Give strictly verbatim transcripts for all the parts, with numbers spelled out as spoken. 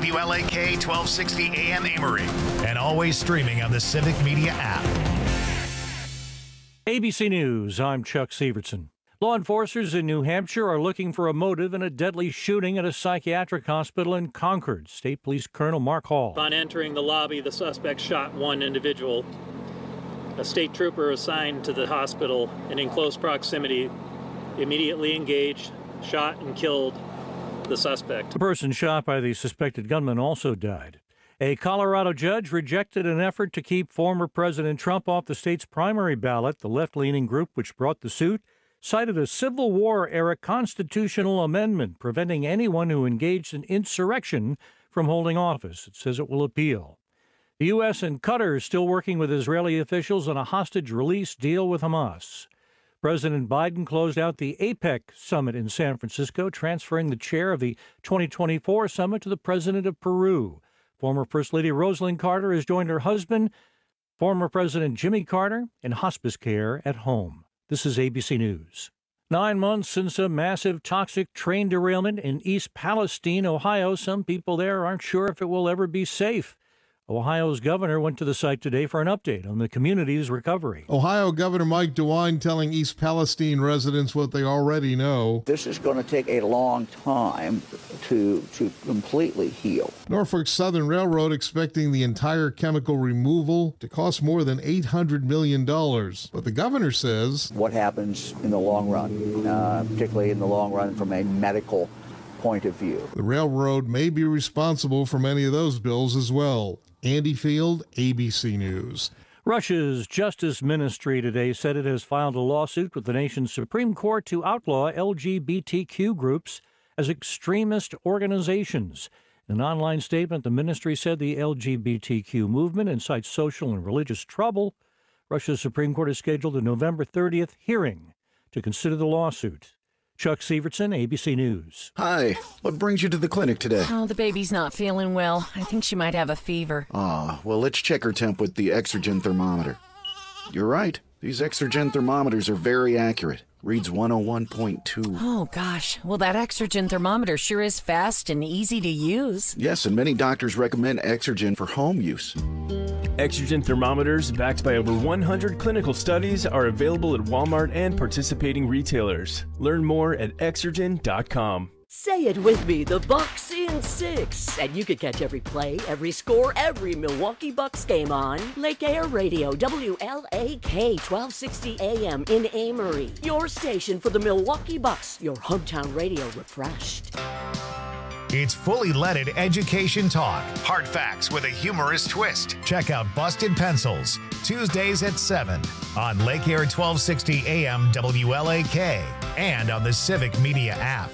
W L A K twelve sixty A M Amory, and always streaming on the Civic Media app. A B C News, I'm Chuck Severson. Law enforcers in New Hampshire are looking for a motive in a deadly shooting at a psychiatric hospital in Concord. State Police Colonel Mark Hall. Upon entering the lobby, the suspect shot one individual. A state trooper assigned to the hospital and in close proximity immediately engaged, shot, and killed the suspect. The person shot by the suspected gunman also died. A Colorado judge rejected an effort to keep former President Trump off the state's primary ballot. The left-leaning group which brought the suit cited a Civil War-era constitutional amendment preventing anyone who engaged in insurrection from holding office. It says it will appeal. The U S and Qatar are still working with Israeli officials on a hostage release deal with Hamas. President Biden closed out the APEC summit in San Francisco, transferring the chair of the twenty twenty-four summit to the president of Peru. Former First Lady Rosalind Carter has joined her husband, former President Jimmy Carter, in hospice care at home. This is A B C News. Nine months since a massive toxic train derailment in East Palestine, Ohio, some people there aren't sure if it will ever be safe. Ohio's governor went to the site today for an update on the community's recovery. Ohio Governor Mike DeWine telling East Palestine residents what they already know. This is going to take a long time to to completely heal. Norfolk Southern Railroad expecting the entire chemical removal to cost more than eight hundred million dollars. But the governor says, what happens in the long run, uh, particularly in the long run from a medical point of view. The railroad may be responsible for many of those bills as well. Andy Field, A B C News. Russia's Justice Ministry today said it has filed a lawsuit with the nation's Supreme Court to outlaw L G B T Q groups as extremist organizations. In an online statement, the ministry said the L G B T Q movement incites social and religious trouble. Russia's Supreme Court has scheduled a November thirtieth hearing to consider the lawsuit. Chuck Severson, A B C News. Hi. What brings you to the clinic today? Oh, the baby's not feeling well. I think she might have a fever. Ah, well, let's check her temp with the Exergen thermometer. You're right. These Exergen thermometers are very accurate. Reads one oh one point two. Oh, gosh. Well, that Exergen thermometer sure is fast and easy to use. Yes, and many doctors recommend Exergen for home use. Exergen thermometers, backed by over one hundred clinical studies, are available at Walmart and participating retailers. Learn more at exergen dot com. Say it with me, the Bucks in six. And you can catch every play, every score, every Milwaukee Bucks game on Lake Air Radio, W L A K twelve sixty A M in Amory. Your station for the Milwaukee Bucks, your hometown radio refreshed. It's fully leaded education talk. Hard facts with a humorous twist. Check out Busted Pencils, Tuesdays at seven on Lake Air twelve sixty A M W L A K and on the Civic Media app.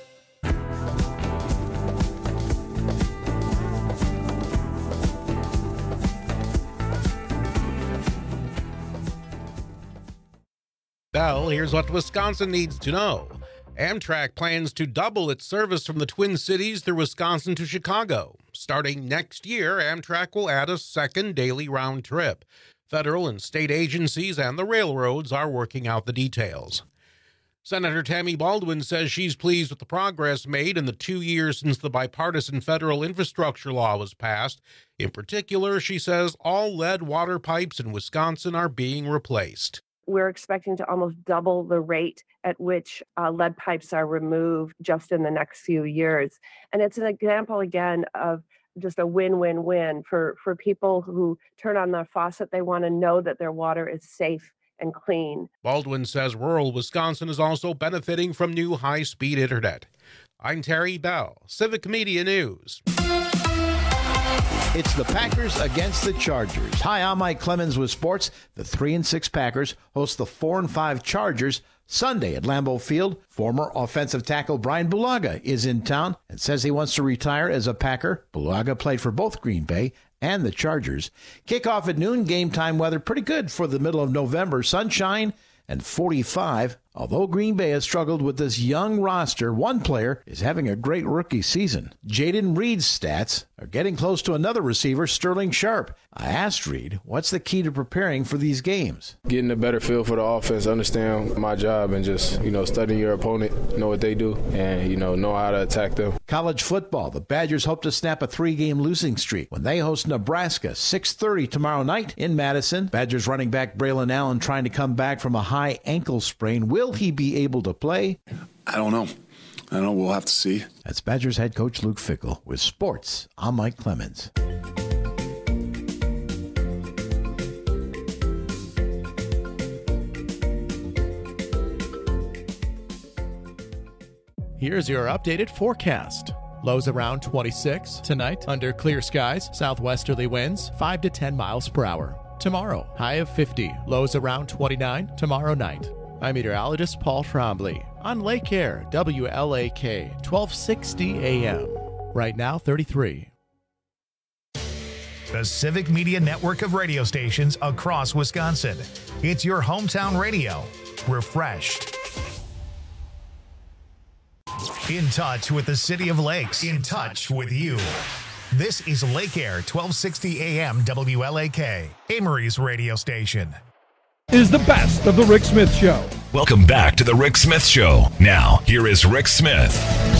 Well, here's what Wisconsin needs to know. Amtrak plans to double its service from the Twin Cities through Wisconsin to Chicago. Starting next year, Amtrak will add a second daily round trip. Federal and state agencies and the railroads are working out the details. Senator Tammy Baldwin says she's pleased with the progress made in the two years since the bipartisan federal infrastructure law was passed. In particular, she says all lead water pipes in Wisconsin are being replaced. We're expecting to almost double the rate at which uh, lead pipes are removed just in the next few years. And it's an example, again, of just a win-win-win for, for people who turn on their faucet. They want to know that their water is safe and clean. Baldwin says rural Wisconsin is also benefiting from new high-speed internet. I'm Terry Bell, Civic Media News. It's the Packers against the Chargers. Hi, I'm Mike Clemens with sports. The three and six Packers host the four and five Chargers Sunday at Lambeau Field. Former offensive tackle Brian Bulaga is in town and says he wants to retire as a Packer. Bulaga played for both Green Bay and the Chargers. Kickoff at noon. Game time weather pretty good for the middle of November. Sunshine and forty-five Although Green Bay has struggled with this young roster, one player is having a great rookie season. Jaden Reed's stats are getting close to another receiver, Sterling Sharp. I asked Reed, what's the key to preparing for these games? Getting a better feel for the offense, understand my job, and just, you know, studying your opponent, know what they do, and, you know, know how to attack them. College football. The Badgers hope to snap a three-game losing streak when they host Nebraska, six thirty tomorrow night in Madison. Badgers running back Braylon Allen trying to come back from a high ankle sprain. Will he be able to play? I don't know. I don't know. We'll have to see. That's Badgers head coach Luke Fickell. With sports, I'm Mike Clemens. Here's your updated forecast. Lows around twenty-six. Tonight, under clear skies, southwesterly winds five to ten miles per hour. Tomorrow, high of fifty. Lows around twenty-nine tomorrow night. I'm meteorologist Paul Trombley on Lake Air, W L A K, twelve sixty A M. Right now, thirty-three. The Civic Media network of radio stations across Wisconsin. It's your hometown radio. Refreshed. In touch with the City of Lakes. In touch with you. This is Lake Air, twelve sixty A M W L A K, Amory's radio station. Is the best of the Rick Smith Show. Welcome back to the Rick Smith Show. Now, here is Rick Smith.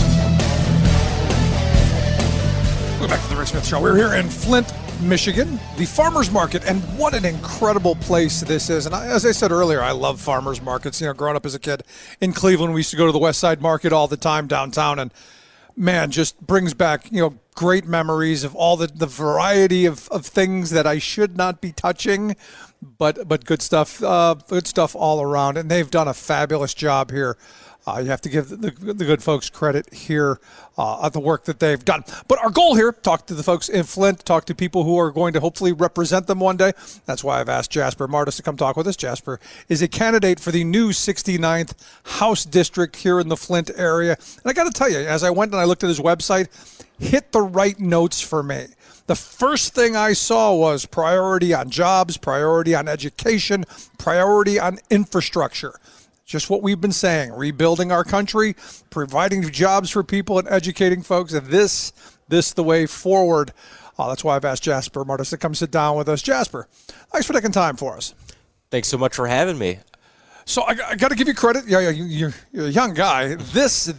Welcome back to the Rick Smith Show. We're here in Flint, Michigan, the farmers market, and what an incredible place this is. And I, as I said earlier, I love farmers markets. You know, growing up as a kid in Cleveland, we used to go to the West Side Market all the time downtown, and man, just brings back, you know, great memories of all the, the variety of, of things that I should not be touching, but but good stuff, uh, good stuff all around. And they've done a fabulous job here. Uh, you have to give the, the, the good folks credit here uh, at the work that they've done. But our goal here, talk to the folks in Flint, talk to people who are going to hopefully represent them one day. That's why I've asked Jasper Martis to come talk with us. Jasper is a candidate for the new sixty-ninth House District here in the Flint area. And I got to tell you, as I went and I looked at his website, hit the right notes for me. The first thing I saw was priority on jobs, priority on education, priority on infrastructure. Just what we've been saying, rebuilding our country, providing jobs for people and educating folks. And this, this the way forward. Uh, that's why I've asked Jasper Martis to come sit down with us. Jasper, thanks for taking time for us. Thanks so much for having me. So I, I got to give you credit. Yeah, yeah, you're, you're a young guy. This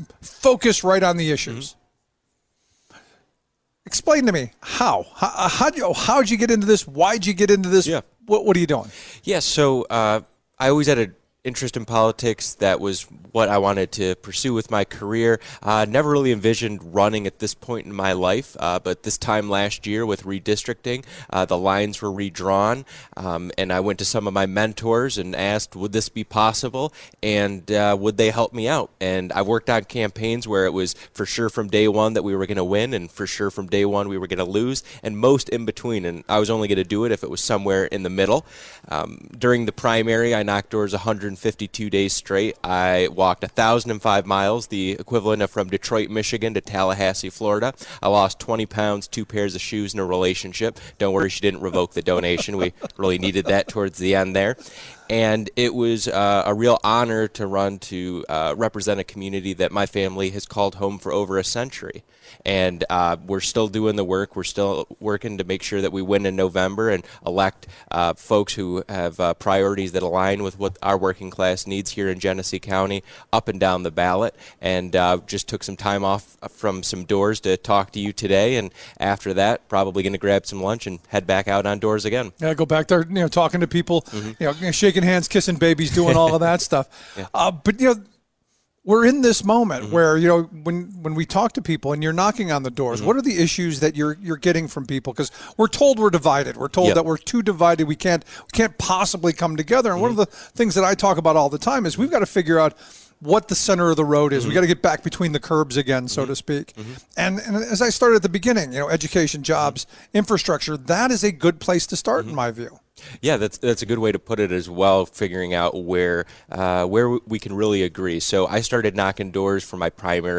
focus right on the issues. Mm-hmm. Explain to me how. How how'd you, how'd you get into this? Why'd you get into this? Yeah. What, what are you doing? Yeah, so uh, I always had a interest in politics. That was what I wanted to pursue with my career. Uh, never really envisioned running at this point in my life, uh, but this time last year with redistricting, uh, the lines were redrawn, um, and I went to some of my mentors and asked, would this be possible, and uh, would they help me out? And I worked on campaigns where it was for sure from day one that we were going to win, and for sure from day one we were going to lose, and most in between, and I was only going to do it if it was somewhere in the middle. Um, during the primary, I knocked doors one hundred fifty-two days straight. I walked one thousand five miles, the equivalent of from Detroit, Michigan to Tallahassee, Florida. I lost twenty pounds, two pairs of shoes, in a relationship. Don't worry, she didn't revoke the donation. We really needed that towards the end there. And it was uh, a real honor to run to uh, represent a community that my family has called home for over a century. And uh, we're still doing the work. We're still working to make sure that we win in November and elect uh, folks who have uh, priorities that align with what our working class needs here in Genesee County up and down the ballot. And uh, just took some time off from some doors to talk to you today. And after that, probably going to grab some lunch and head back out on doors again. Yeah, go back there, you know, talking to people, mm-hmm. you know, shaking hands, kissing babies, doing all of that stuff. Yeah. Uh, but, you know, we're in this moment mm-hmm. where, you know, when when we talk to people and you're knocking on the doors, mm-hmm. what are the issues that you're you're getting from people? Because we're told we're divided. We're told yep. that we're too divided. We can't we can't possibly come together. And mm-hmm. one of the things that I talk about all the time is we've got to figure out what the center of the road is. Mm-hmm. We got to get back between the curbs again, so mm-hmm. to speak. Mm-hmm. And, and as I started at the beginning, you know, education, jobs, mm-hmm. infrastructure, that is a good place to start mm-hmm. in my view. Yeah, that's that's a good way to put it as well, figuring out where uh, where we can really agree. So I started knocking doors for my primary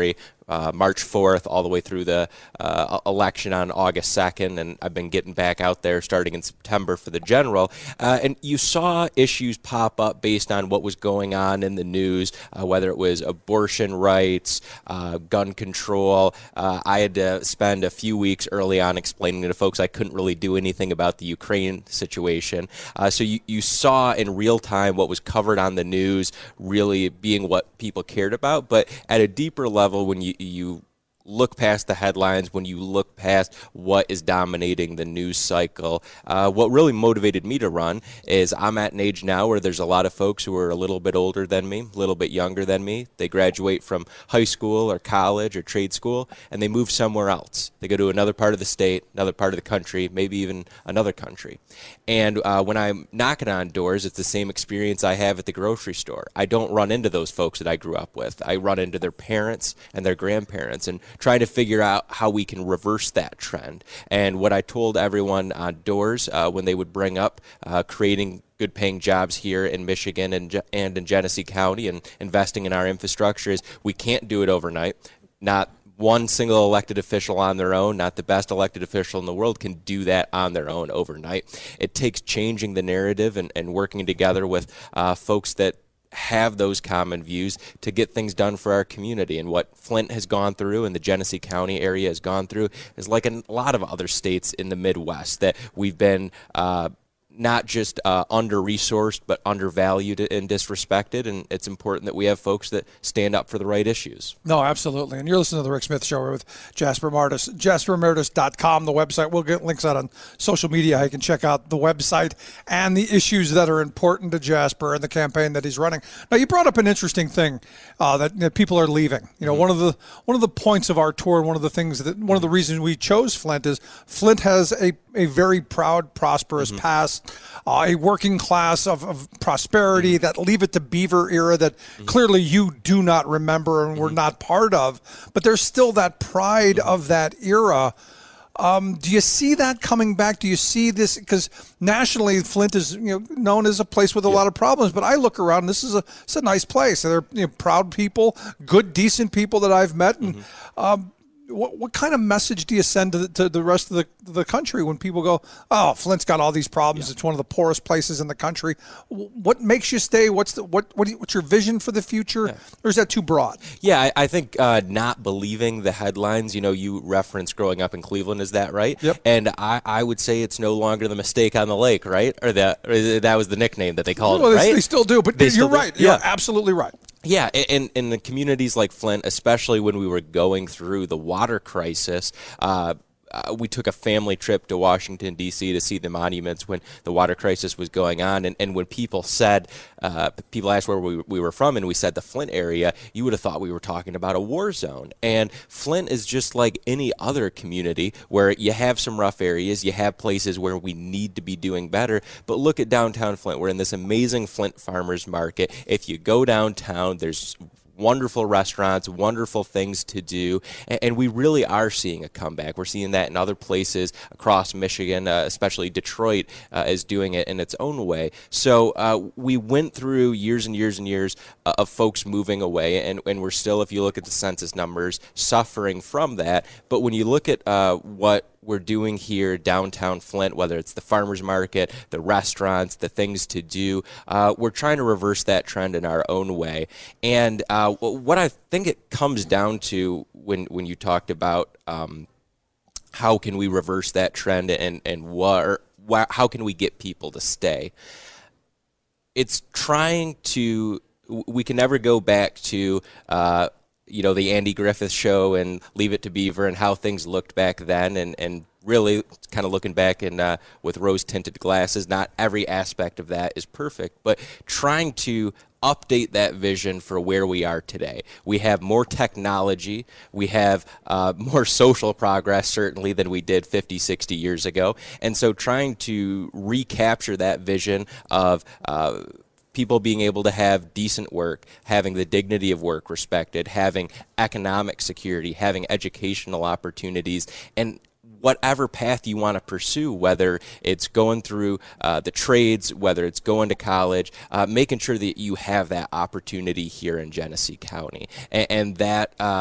uh, March fourth all the way through the uh, election on August second, and I've been getting back out there starting in September for the general. Uh, and you saw issues pop up based on what was going on in the news, uh, whether it was abortion rights, uh, gun control. Uh, I had to spend a few weeks early on explaining to folks I couldn't really do anything about the Ukraine situation. Uh, so you, you saw in real time what was covered on the news really being what people cared about. But at a deeper level, when you, you look past the headlines, when you look past what is dominating the news cycle, uh, what really motivated me to run is I'm at an age now where there's a lot of folks who are a little bit older than me, a little bit younger than me. They graduate from high school or college or trade school, and they move somewhere else. They go to another part of the state, another part of the country, maybe even another country. And uh, when I'm knocking on doors, it's the same experience I have at the grocery store. I don't run into those folks that I grew up with. I run into their parents and their grandparents, and trying to figure out how we can reverse that trend. And what I told everyone on doors uh, when they would bring up uh, creating good paying jobs here in Michigan and, and in Genesee County and investing in our infrastructure is we can't do it overnight. Not one single elected official on their own, not the best elected official in the world, can do that on their own overnight. It takes changing the narrative and, and working together with uh, folks that have those common views to get things done for our community. And what Flint has gone through and the Genesee County area has gone through is like a lot of other states in the Midwest, that we've been uh, not just uh, under-resourced, but undervalued and disrespected, and it's important that we have folks that stand up for the right issues. No, absolutely. And you're listening to The Rick Smith Show with Jasper Martis. jasper martis dot com, the website. We'll get links out on social media. You can check out the website and the issues that are important to Jasper and the campaign that he's running. Now, you brought up an interesting thing, uh, that, that people are leaving. You know, mm-hmm. one of the one of the points of our tour, one of the things that one of the reasons we chose Flint is Flint has a, a very proud, prosperous mm-hmm. past. Uh, a working class of, of prosperity, that Leave It to Beaver era that mm-hmm. clearly you do not remember and mm-hmm. were not part of, but there's still that pride mm-hmm. of that era. Um, do you see that coming back? Do you see this? Because nationally, Flint is you know known as a place with a yeah. lot of problems, but I look around, and this is a it's a nice place. They're you know, proud people, good, decent people that I've met, and mm-hmm. um, What, what kind of message do you send to the, to the rest of the, the country when people go, oh, Flint's got all these problems. Yeah. It's one of the poorest places in the country. What makes you stay? What's the what? What do you, what's your vision for the future? Yeah. Or is that too broad? Yeah, I, I think uh, not believing the headlines. You know, you referenced growing up in Cleveland. Is that right? Yep. And I, I would say it's no longer the Mistake on the Lake, right? Or that or that was the nickname that they called well, it, they, right? They still do, but they you're right. Do. You're yeah. absolutely right. Yeah, in, in the communities like Flint, especially when we were going through the water crisis, uh, uh, we took a family trip to Washington, D C to see the monuments when the water crisis was going on. And, and when people said, uh, people asked where we, we were from, and we said the Flint area, you would have thought we were talking about a war zone. And Flint is just like any other community where you have some rough areas, you have places where we need to be doing better. But look at downtown Flint. We're in this amazing Flint Farmers Market. If you go downtown, there's wonderful restaurants, wonderful things to do, and, and we really are seeing a comeback. We're seeing that in other places across Michigan, uh, especially Detroit uh, is doing it in its own way. So uh, we went through years and years and years uh, of folks moving away, and, and we're still, if you look at the census numbers, suffering from that. But when you look at uh, what we're doing here downtown Flint, whether it's the farmers market, the restaurants, the things to do, uh, we're trying to reverse that trend in our own way. And uh, what I think it comes down to when when you talked about um, how can we reverse that trend and and what, what how can we get people to stay, it's trying to we can never go back to uh, you know, the Andy Griffith Show and Leave It to Beaver and how things looked back then, and, and really kind of looking back and uh, with rose-tinted glasses. Not every aspect of that is perfect, but trying to update that vision for where we are today. We have more technology. We have uh, more social progress, certainly, than we did fifty, sixty years ago. And so trying to recapture that vision of uh, people being able to have decent work, having the dignity of work respected, having economic security, having educational opportunities, and whatever path you want to pursue, whether it's going through uh, the trades, whether it's going to college, uh, making sure that you have that opportunity here in Genesee County. And, and that uh,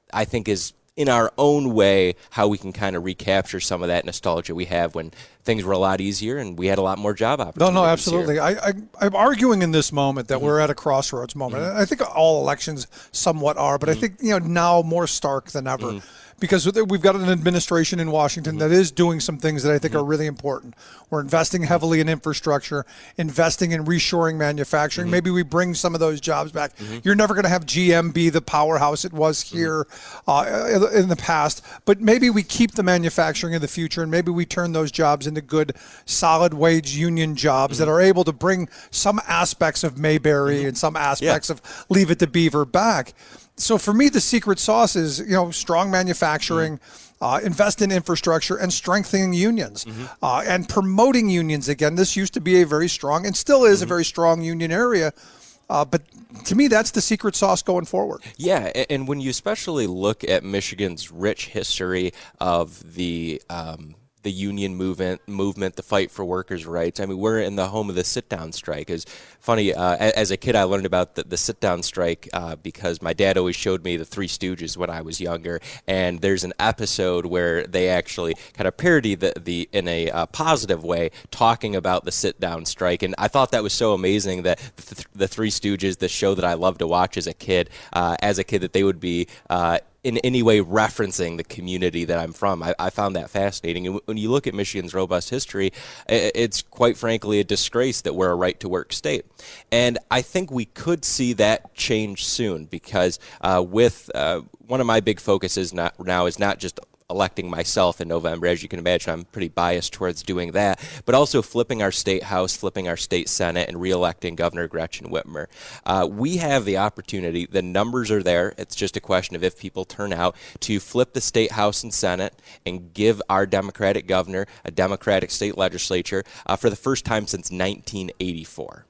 I think is in our own way how we can kind of recapture some of that nostalgia we have when things were a lot easier and we had a lot more job opportunities. No, no, absolutely. I, I, I'm arguing in this moment that mm-hmm. we're at a crossroads moment. Mm-hmm. I think all elections somewhat are, but mm-hmm. I think you know now more stark than ever. Mm-hmm. Because we've got an administration in Washington mm-hmm. that is doing some things that I think mm-hmm. are really important. We're investing heavily in infrastructure, investing in reshoring manufacturing. Mm-hmm. Maybe we bring some of those jobs back. Mm-hmm. You're never going to have G M be the powerhouse it was here mm-hmm. uh, in the past, but maybe we keep the manufacturing in the future, and maybe we turn those jobs into good, solid wage union jobs mm-hmm. that are able to bring some aspects of Mayberry mm-hmm. and some aspects yeah. of Leave It to Beaver back. So for me, the secret sauce is, you know, strong manufacturing, mm-hmm. uh, invest in infrastructure, and strengthening unions mm-hmm. uh, and promoting unions again. This used to be a very strong and still is mm-hmm. a very strong union area. Uh, but to me, that's the secret sauce going forward. Yeah, and when you especially look at Michigan's rich history of the um, the union movement, movement, the fight for workers' rights. I mean, we're in the home of the sit-down strike. It's funny, uh, as a kid, I learned about the, the sit-down strike uh, because my dad always showed me the Three Stooges when I was younger, and there's an episode where they actually kind of parody the, the in a uh, positive way, talking about the sit-down strike, and I thought that was so amazing that the, the Three Stooges, the show that I loved to watch as a kid, uh, as a kid, that they would be uh, in any way referencing the community that I'm from. I, I found that fascinating. And when you look at Michigan's robust history, it's quite frankly a disgrace that we're a right-to-work state. And I think we could see that change soon because uh, with uh, one of my big focuses not, now is not just electing myself in November. As you can imagine, I'm pretty biased towards doing that, but also flipping our state house, flipping our state senate, and reelecting Governor Gretchen Whitmer. Uh, we have the opportunity, the numbers are there, it's just a question of if people turn out, to flip the state house and senate and give our Democratic governor a Democratic state legislature uh, for the first time since nineteen eighty-four.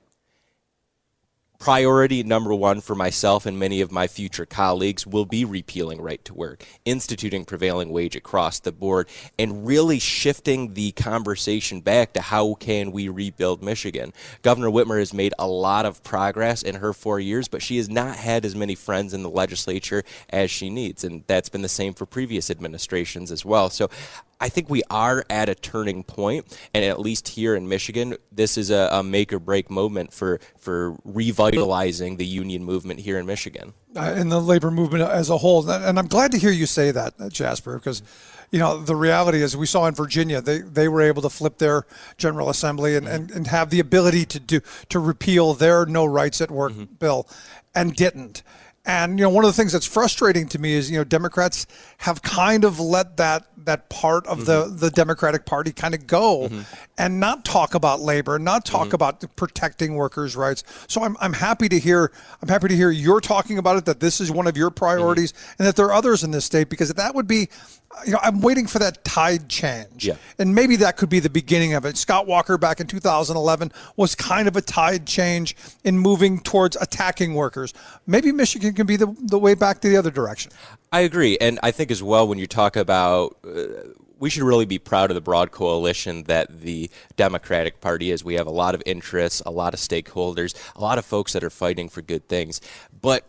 Priority number one for myself and many of my future colleagues will be repealing right to work, instituting prevailing wage across the board, and really shifting the conversation back to how can we rebuild Michigan. Governor Whitmer has made a lot of progress in her four years, but she has not had as many friends in the legislature as she needs, and that's been the same for previous administrations as well. So I think we are at a turning point, and at least here in Michigan, this is a, a make-or-break moment for, for revitalizing the union movement here in Michigan. Uh, and the labor movement as a whole. And I'm glad to hear you say that, Jasper, because, you know, the reality is we saw in Virginia, they, they were able to flip their General Assembly and, and, and have the ability to do to repeal their no rights at work mm-hmm. bill, and didn't. And, you know, one of the things that's frustrating to me is, you know, Democrats have kind of let that that part of mm-hmm. the, the Democratic Party kind of go mm-hmm. and not talk about labor, not talk mm-hmm. about protecting workers' rights. So I'm I'm happy to hear I'm happy to hear you're talking about it, that this is one of your priorities mm-hmm. and that there are others in this state, because that would be, you know, I'm waiting for that tide change. Yeah. And maybe that could be the beginning of it. Scott Walker back in two thousand eleven was kind of a tide change in moving towards attacking workers. Maybe Michigan can be the, the way back to the other direction. I agree. And I think as well, when you talk about, uh, we should really be proud of the broad coalition that the Democratic Party is. We have a lot of interests, a lot of stakeholders, a lot of folks that are fighting for good things. But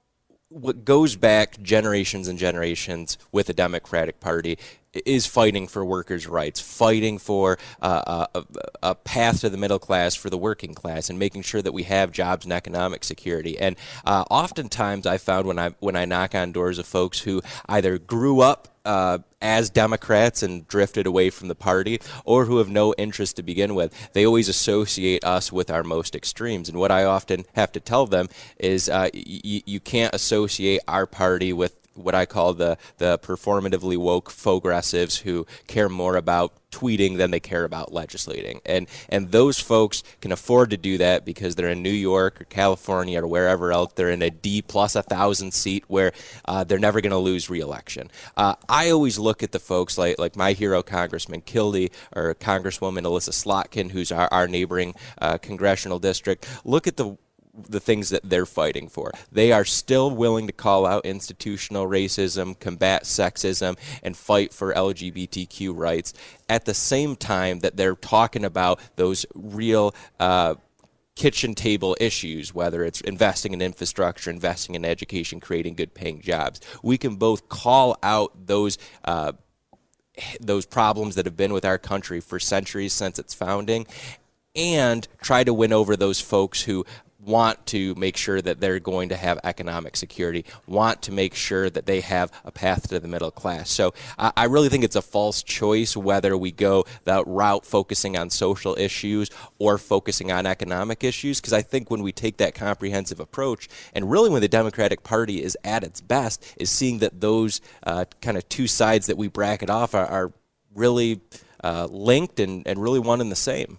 what goes back generations and generations with the Democratic Party is fighting for workers' rights, fighting for uh, a, a path to the middle class for the working class, and making sure that we have jobs and economic security. And uh, oftentimes I found when I when I knock on doors of folks who either grew up Uh, as Democrats and drifted away from the party, or who have no interest to begin with, they always associate us with our most extremes. And what I often have to tell them is uh, y- you can't associate our party with what I call the, the performatively woke progressives who care more about tweeting than they care about legislating. And and those folks can afford to do that because they're in New York or California or wherever else. They're in a D plus a thousand seat where uh, they're never going to lose re-election. Uh, I always look at the folks like like my hero Congressman Kildee or Congresswoman Alyssa Slotkin, who's our, our neighboring uh, congressional district. Look at the the things that they're fighting for. They are still willing to call out institutional racism, combat sexism, and fight for L G B T Q rights at the same time that they're talking about those real uh, kitchen table issues, whether it's investing in infrastructure, investing in education, creating good paying jobs. We can both call out those uh, those problems that have been with our country for centuries since its founding, and try to win over those folks who want to make sure that they're going to have economic security, want to make sure that they have a path to the middle class. So uh, I really think it's a false choice whether we go that route focusing on social issues or focusing on economic issues, because I think when we take that comprehensive approach, and really when the Democratic Party is at its best, is seeing that those uh, kind of two sides that we bracket off are, are really uh, linked and, and really one and the same.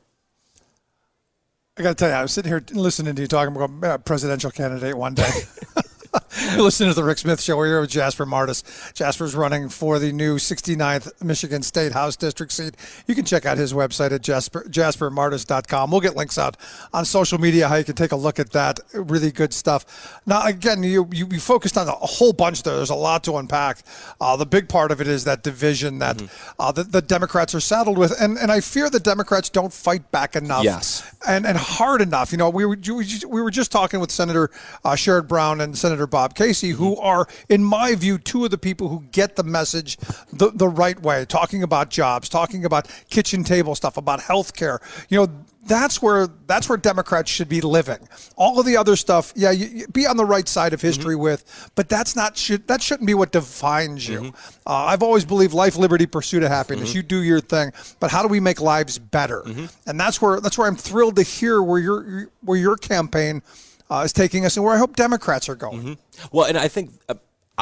I got to tell you, I was sitting here listening to you talking about a presidential candidate one day. You're listening to the Rick Smith Show. We're here with Jasper Martis. Jasper's running for the new sixty-ninth Michigan State House District seat. You can check out his website at jasper jasper martis dot com. We'll get links out on social media how you can take a look at that. Really good stuff. Now, again, you you, you focused on a whole bunch there. There's a lot to unpack. Uh, the big part of it is that division that mm-hmm. uh, the, the Democrats are saddled with. And, and I fear the Democrats don't fight back enough. Yes. And, and hard enough. You know, we were, we were just talking with Senator uh, Sherrod Brown and Senator Bob Casey, who are, in my view, two of the people who get the message the, the right way, talking about jobs, talking about kitchen table stuff, about health care. You know, that's where that's where Democrats should be living. All of the other stuff, yeah, you, you be on the right side of history mm-hmm. with, but that's not should that shouldn't be what defines you. Mm-hmm. Uh, I've always believed life, liberty, pursuit of happiness. Mm-hmm. You do your thing, but how do we make lives better? Mm-hmm. And that's where that's where I'm thrilled to hear where your where your campaign Uh, is taking us and where I hope Democrats are going. Mm-hmm. Well, and I think uh,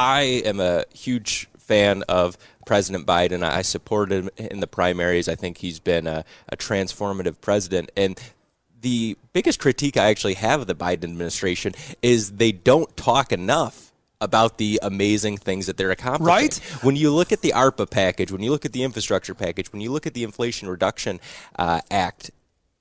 I am a huge fan of President Biden. I support him in the primaries. I think he's been a, a transformative president. And the biggest critique I actually have of the Biden administration is they don't talk enough about the amazing things that they're accomplishing. Right? When you look at the ARPA package, when you look at the infrastructure package, when you look at the Inflation Reduction uh, Act,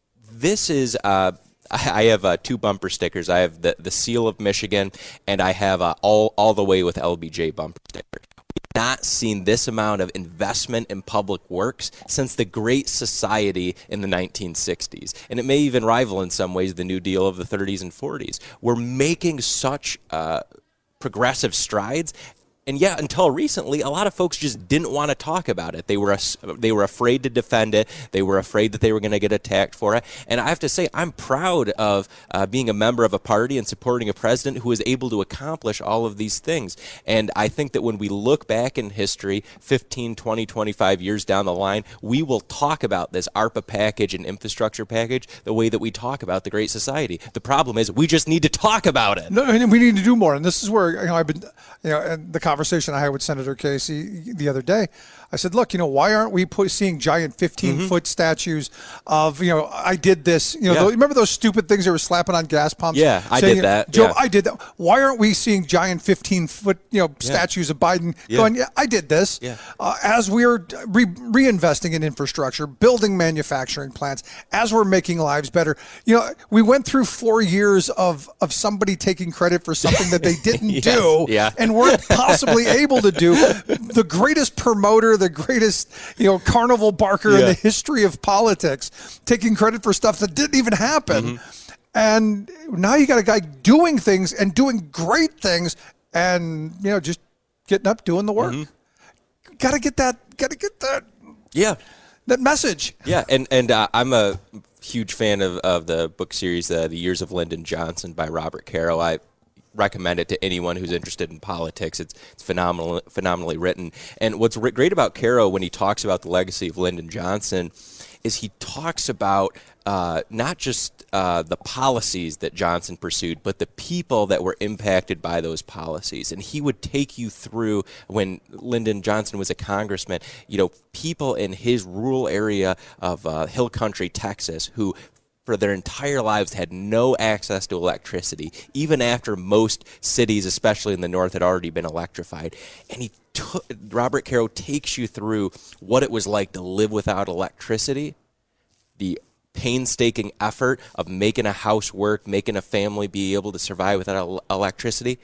this is uh, – I have uh, two bumper stickers. I have the, the seal of Michigan, and I have uh, all all the way with L B J bumper sticker. We've not seen this amount of investment in public works since the Great Society in the nineteen sixties. And it may even rival in some ways the New Deal of the thirties and forties. We're making such uh, progressive strides. And yeah, until recently, a lot of folks just didn't want to talk about it. They were they were afraid to defend it. They were afraid that they were going to get attacked for it. And I have to say, I'm proud of uh, being a member of a party and supporting a president who was able to accomplish all of these things. And I think that when we look back in history, fifteen, twenty, twenty-five years down the line, we will talk about this ARPA package and infrastructure package the way that we talk about the Great Society. The problem is we just need to talk about it. No, we need to do more. And this is where you know, I've been, you know, the conversation I had with Senator Casey the other day, I said, look, you know, why aren't we put, seeing giant fifteen-foot mm-hmm. statues of, you know, I did this. You know, yeah. those, remember those stupid things they were slapping on gas pumps? Yeah, I saying, did that. Joe, yeah. I did that. Why aren't we seeing giant fifteen-foot, you know, yeah. statues of Biden yeah. going, yeah, I did this. Yeah. Uh, as we're re- reinvesting in infrastructure, building manufacturing plants, as we're making lives better. You know, we went through four years of, of somebody taking credit for something that they didn't yes. do yeah. and weren't possibly able to do. The greatest promoter, the greatest, you know, carnival barker yeah. in the history of politics, taking credit for stuff that didn't even happen. Mm-hmm. And now you got a guy doing things and doing great things and, you know, just getting up, doing the work. Mm-hmm. Got to get that, got to get that. Yeah. That message. Yeah. And, and uh, I'm a huge fan of, of the book series, uh, The Years of Lyndon Johnson by Robert Caro. I recommend it to anyone who's interested in politics. It's, it's phenomenal, phenomenally written. And what's great about Caro when he talks about the legacy of Lyndon Johnson is he talks about uh, not just uh, the policies that Johnson pursued, but the people that were impacted by those policies. And he would take you through, when Lyndon Johnson was a congressman, you know, people in his rural area of uh, Hill Country, Texas, who for their entire lives had no access to electricity, even after most cities, especially in the north, had already been electrified. And he took, Robert Caro takes you through what it was like to live without electricity, the painstaking effort of making a house work, making a family be able to survive without electricity,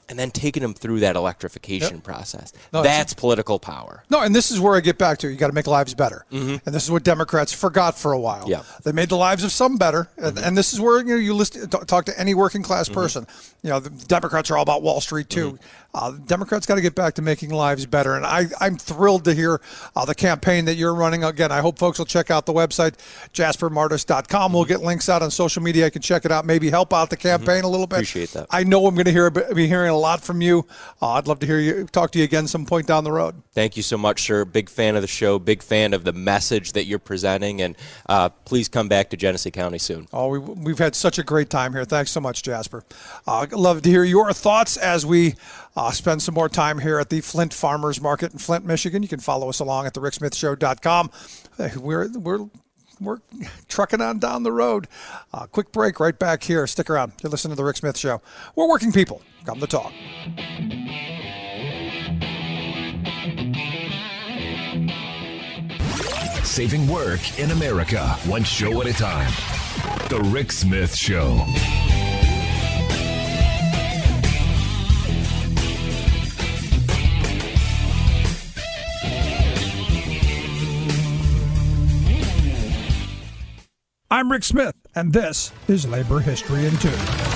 and then taking them through that electrification Yep. process. No, That's political power. No, and this is where I get back to. You got to make lives better. Mhm. And this is what Democrats forgot for a while. Yeah. They made the lives of some better. And, and this is where you know you list, t- talk to any working class person. You know, the Democrats are all about Wall Street, too. Uh, Democrats got to get back to making lives better. And I, I'm thrilled to hear uh, the campaign that you're running. Again, I hope folks will check out the website, jasper martis dot com. We'll get links out on social media. I can check it out, maybe help out the campaign a little bit. Appreciate that. I know I'm going to hear be hearing a lot from you. Uh, I'd love to hear you talk to you again some point down the road. Thank you so much, sir. Big fan of the show, big fan of the message that you're presenting, and uh, please come back to Genesee County soon. Oh, we, we've had such a great time here. Thanks so much, Jasper. Uh, I'd love to hear your thoughts as we uh, spend some more time here at the Flint Farmers Market in Flint, Michigan. You can follow us along at the rick smith show dot com. We're, we're, we're trucking on down the road. Uh, quick break right back here. Stick around. You're listening to The Rick Smith Show. We're working people. Come to talk. Saving work in America, one show at a time. The Rick Smith Show. I'm Rick Smith, and this is Labor History in Two.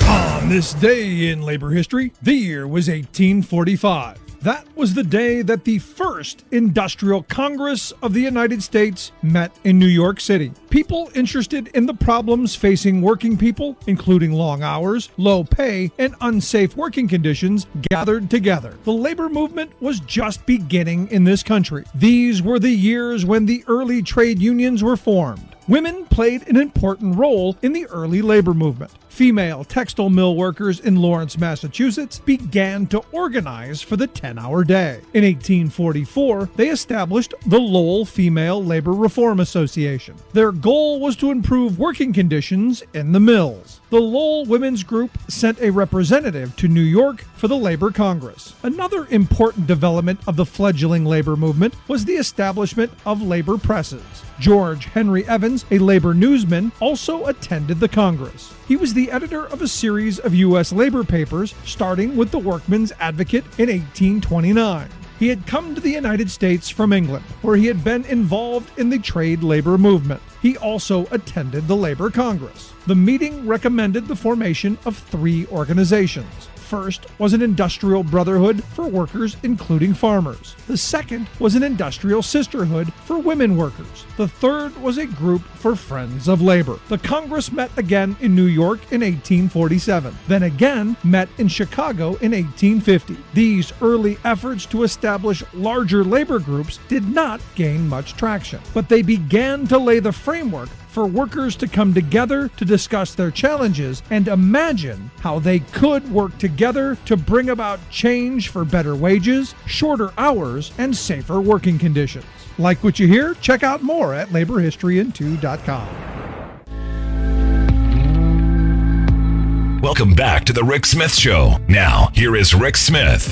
On this day in labor history, the year was eighteen forty-five. That was the day that the first Industrial Congress of the United States met in New York City. People interested in the problems facing working people, including long hours, low pay, and unsafe working conditions, gathered together. The labor movement was just beginning in this country. These were the years when the early trade unions were formed. Women played an important role in the early labor movement. Female textile mill workers in Lawrence, Massachusetts began to organize for the ten-hour day. In eighteen forty-four, they established the Lowell Female Labor Reform Association. Their goal was to improve working conditions in the mills. The Lowell Women's Group sent a representative to New York for the Labor Congress. Another important development of the fledgling labor movement was the establishment of labor presses. George Henry Evans, a labor newsman, also attended the Congress. He was the editor of a series of U S labor papers, starting with the Workman's Advocate in eighteen twenty-nine. He had come to the United States from England, where he had been involved in the trade labor movement. He also attended the Labor Congress. The meeting recommended the formation of three organizations. First was an industrial brotherhood for workers, including farmers. The second was an industrial sisterhood for women workers. The third was a group for friends of labor. The Congress met again in New York in eighteen forty-seven, then again met in Chicago in eighteen fifty. These early efforts to establish larger labor groups did not gain much traction, but they began to lay the framework for workers to come together to discuss their challenges and imagine how they could work together to bring about change for better wages, shorter hours, and safer working conditions. Like what you hear? Check out more at labor history in two dot com. Welcome back to The Rick Smith Show. Now, here is Rick Smith.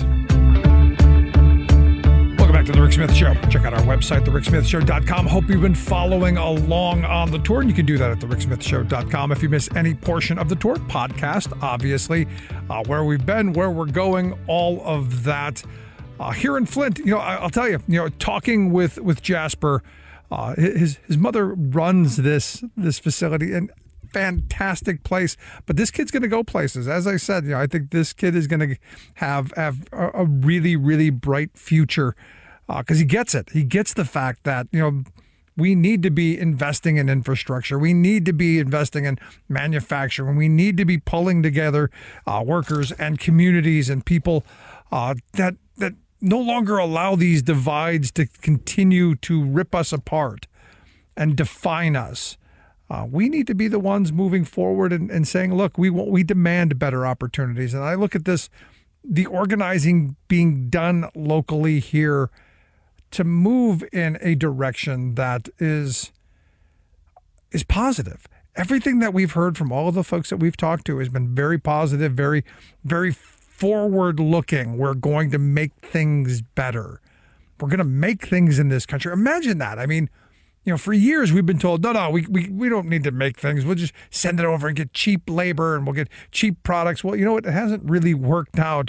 Welcome back to The Rick Smith Show. Check out our website, the rick smith show dot com. Hope you've been following along on the tour, and you can do that at the rick smith show dot com. If you miss any portion of the tour, podcast, obviously, uh, where we've been, where we're going, all of that. Uh, here in Flint, you know, I, I'll tell you, you know, talking with, with Jasper, uh, his his mother runs this this facility, and fantastic place, but this kid's going to go places. As I said, you know, I think this kid is going to have have a, a really, really bright future because uh, he gets it. He gets the fact that, you know, we need to be investing in infrastructure. We need to be investing in manufacturing. We need to be pulling together uh, workers and communities and people uh, that that no longer allow these divides to continue to rip us apart and define us. Uh, we need to be the ones moving forward and, and saying, look, we we demand better opportunities. And I look at this, the organizing being done locally here to move in a direction that is is positive. Everything that we've heard from all of the folks that we've talked to has been very positive, very, very forward-looking. We're going to make things better. We're going to make things in this country. Imagine that. I mean, you know, for years we've been told, no, no, we, we, we don't need to make things. We'll just send it over and get cheap labor and we'll get cheap products. Well, you know what? It hasn't really worked out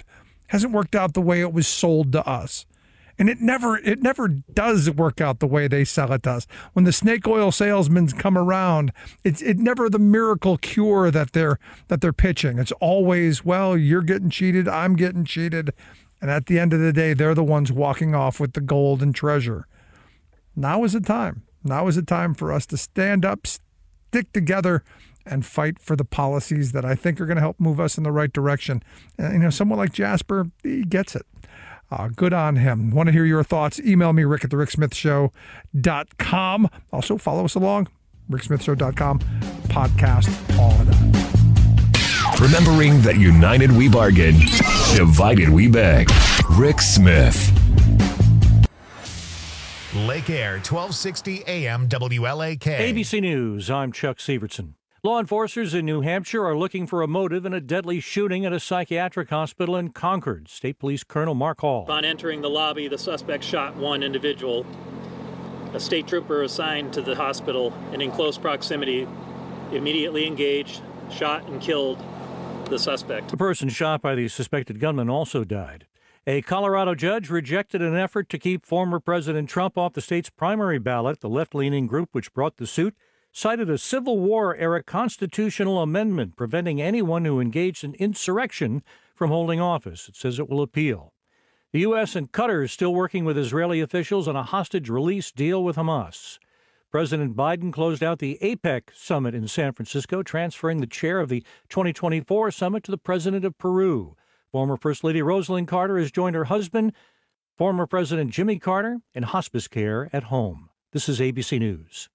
hasn't worked out the way it was sold to us. And it never it never does work out the way they sell it to us. When the snake oil salesmen come around, it's it never the miracle cure that they're that they're pitching. It's always, well, you're getting cheated, I'm getting cheated. And at the end of the day, they're the ones walking off with the gold and treasure. Now is the time. Now is the time for us to stand up, stick together, and fight for the policies that I think are going to help move us in the right direction. And, you know, someone like Jasper, he gets it. Uh, good on him. Want to hear your thoughts? Email me, rick at the rick smith show dot com. Also, follow us along, rick smith show dot com, podcast, all of that. Remembering that united we bargain, divided we beg. Rick Smith. Lake Air, twelve sixty A M W L A K. A B C News, I'm Chuck Severson. Law enforcers in New Hampshire are looking for a motive in a deadly shooting at a psychiatric hospital in Concord. State Police Colonel Mark Hall. Upon entering the lobby, the suspect shot one individual. A state trooper assigned to the hospital and in close proximity immediately engaged, shot, and killed the suspect. The person shot by the suspected gunman also died. A Colorado judge rejected an effort to keep former President Trump off the state's primary ballot. The left-leaning group which brought the suit cited a Civil War-era constitutional amendment preventing anyone who engaged in insurrection from holding office. It says it will appeal. The U S and Qatar is still working with Israeli officials on a hostage release deal with Hamas. President Biden closed out the APEC summit in San Francisco, transferring the chair of the twenty twenty-four summit to the president of Peru. Former First Lady Rosalind Carter has joined her husband, former President Jimmy Carter, in hospice care at home. This is A B C News.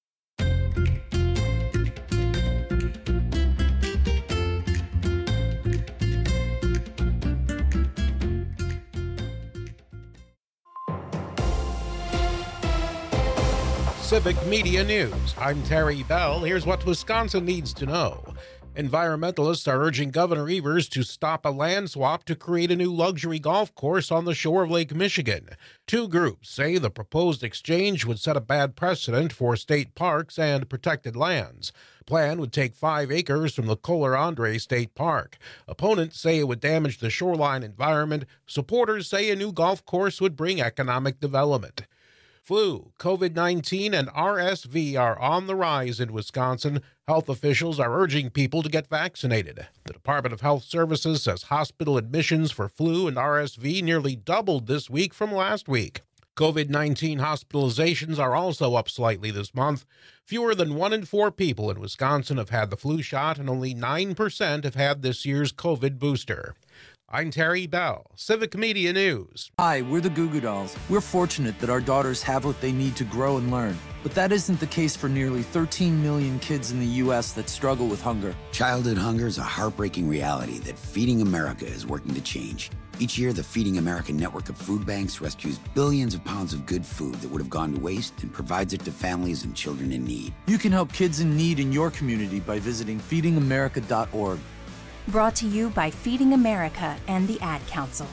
Civic Media News. I'm Terry Bell. Here's what Wisconsin needs to know. Environmentalists are urging Governor Evers to stop a land swap to create a new luxury golf course on the shore of Lake Michigan. Two groups say the proposed exchange would set a bad precedent for state parks and protected lands. The plan would take five acres from the Kohler Andre State Park. Opponents say it would damage the shoreline environment. Supporters say a new golf course would bring economic development. Flu, COVID nineteen, and R S V are on the rise in Wisconsin. Health officials are urging people to get vaccinated. The Department of Health Services says hospital admissions for flu and R S V nearly doubled this week from last week. COVID nineteen hospitalizations are also up slightly this month. Fewer than one in four people in Wisconsin have had the flu shot, and only nine percent have had this year's COVID booster. I'm Terry Bell, Civic Media News. Hi, we're the Goo Goo Dolls. We're fortunate that our daughters have what they need to grow and learn. But that isn't the case for nearly thirteen million kids in the U S that struggle with hunger. Childhood hunger is a heartbreaking reality that Feeding America is working to change. Each year, the Feeding America network of food banks rescues billions of pounds of good food that would have gone to waste and provides it to families and children in need. You can help kids in need in your community by visiting feeding america dot org. Brought to you by Feeding America and the Ad Council.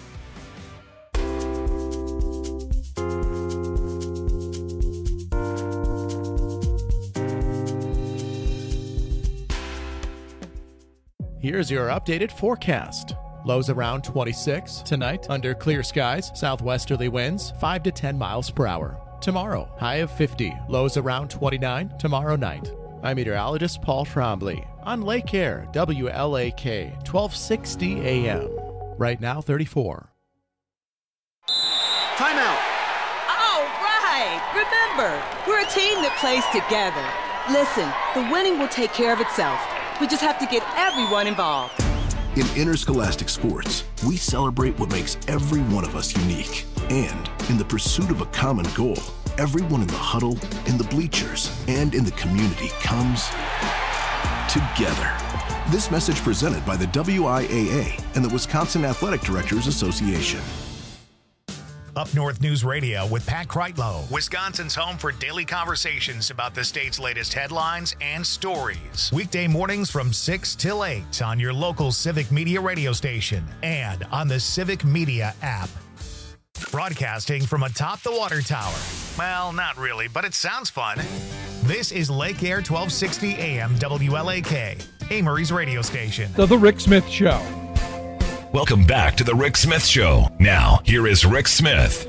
Here's your updated forecast. Lows around twenty-six. Tonight, under clear skies, southwesterly winds five to ten miles per hour. Tomorrow, high of fifty. Lows around twenty-nine tomorrow night. I'm meteorologist Paul Trombley on Lake Air, W L A K, twelve sixty A M. Right now, thirty-four. Timeout. All right. Remember, we're a team that plays together. Listen, the winning will take care of itself. We just have to get everyone involved. In interscholastic sports, we celebrate what makes every one of us unique. And in the pursuit of a common goal, everyone in the huddle, in the bleachers, and in the community comes together. This message presented by the W I A A and the Wisconsin Athletic Directors Association. Up North News Radio with Pat Kreitlow, Wisconsin's home for daily conversations about the state's latest headlines and stories. Weekday mornings from six till eight on your local Civic Media radio station and on the Civic Media app. Broadcasting from atop the water tower. Well, not really, but it sounds fun. This is Lake Air twelve sixty A M W L A K, Amory's radio station. The, the Rick Smith Show. Welcome back to the Rick Smith Show. Now, here is Rick Smith.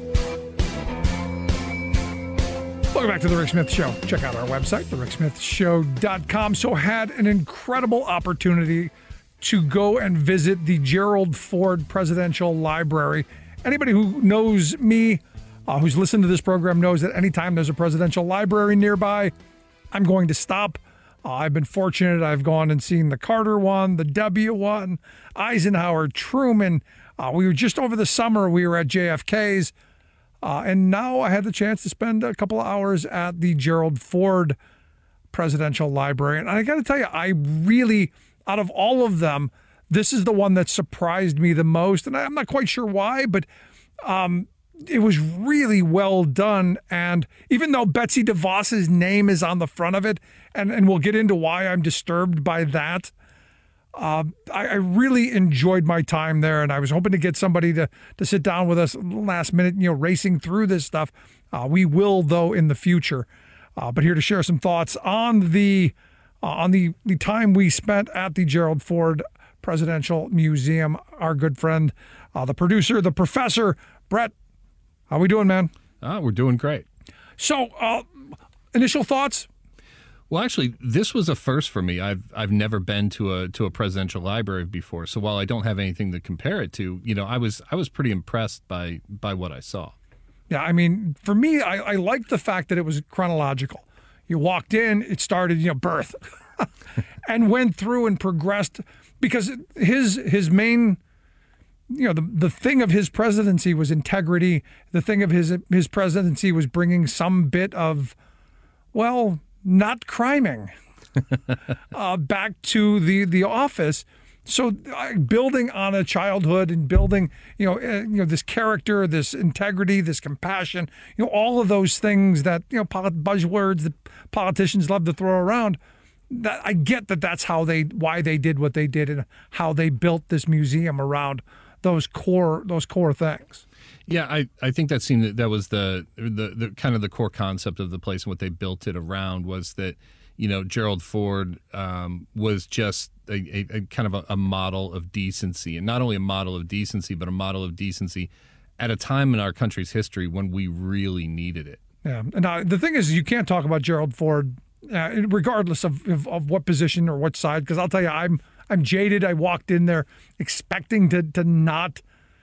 Welcome back to the Rick Smith Show. Check out our website, the rick smith show dot com. So had an incredible opportunity to go and visit the Gerald Ford Presidential Library. Anybody who knows me, uh, who's listened to this program, knows that anytime there's a presidential library nearby, I'm going to stop. Uh, I've been fortunate. I've gone and seen the Carter one, the W one, Eisenhower, Truman. Uh, we were just over the summer, we were at J F K's. Uh, and now I had the chance to spend a couple of hours at the Gerald Ford Presidential Library. And I got to tell you, I really, out of all of them, this is the one that surprised me the most. And I'm not quite sure why, but um, it was really well done. And even though Betsy DeVos's name is on the front of it, and, and we'll get into why I'm disturbed by that, Uh, I, I really enjoyed my time there, and I was hoping to get somebody to to sit down with us last minute, you know, racing through this stuff. Uh, we will, though, in the future. Uh, but here to share some thoughts on the uh, on the, the time we spent at the Gerald Ford Presidential Museum, our good friend, uh, the producer, the professor, Brett. How we doing, man? Uh, we're doing great. So, uh, initial thoughts? Well, actually, this was a first for me. I've I've never been to a to a presidential library before. So while I don't have anything to compare it to, you know, I was I was pretty impressed by by what I saw. Yeah, I mean, for me, I, I liked the fact that it was chronological. You walked in, it started, you know, birth, and went through and progressed, because his his main, you know, the the thing of his presidency was integrity. The thing of his his presidency was bringing some bit of, well, not criming uh, back to the, the office. So uh, building on a childhood and building, you know, uh, you know, this character, this integrity, this compassion, you know, all of those things that, you know, polit- buzzwords that politicians love to throw around. That I get that that's how they, why they did what they did, and how they built this museum around those core, those core things. Yeah, I, I think that seemed that, that was the, the the kind of the core concept of the place, and what they built it around was that, you know, Gerald Ford um, was just a, a, a kind of a, a model of decency, and not only a model of decency, but a model of decency at a time in our country's history when we really needed it. Yeah, and uh, the thing is, you can't talk about Gerald Ford uh, regardless of, of of what position or what side, because I'll tell you, I'm I'm jaded. I walked in there expecting to to not.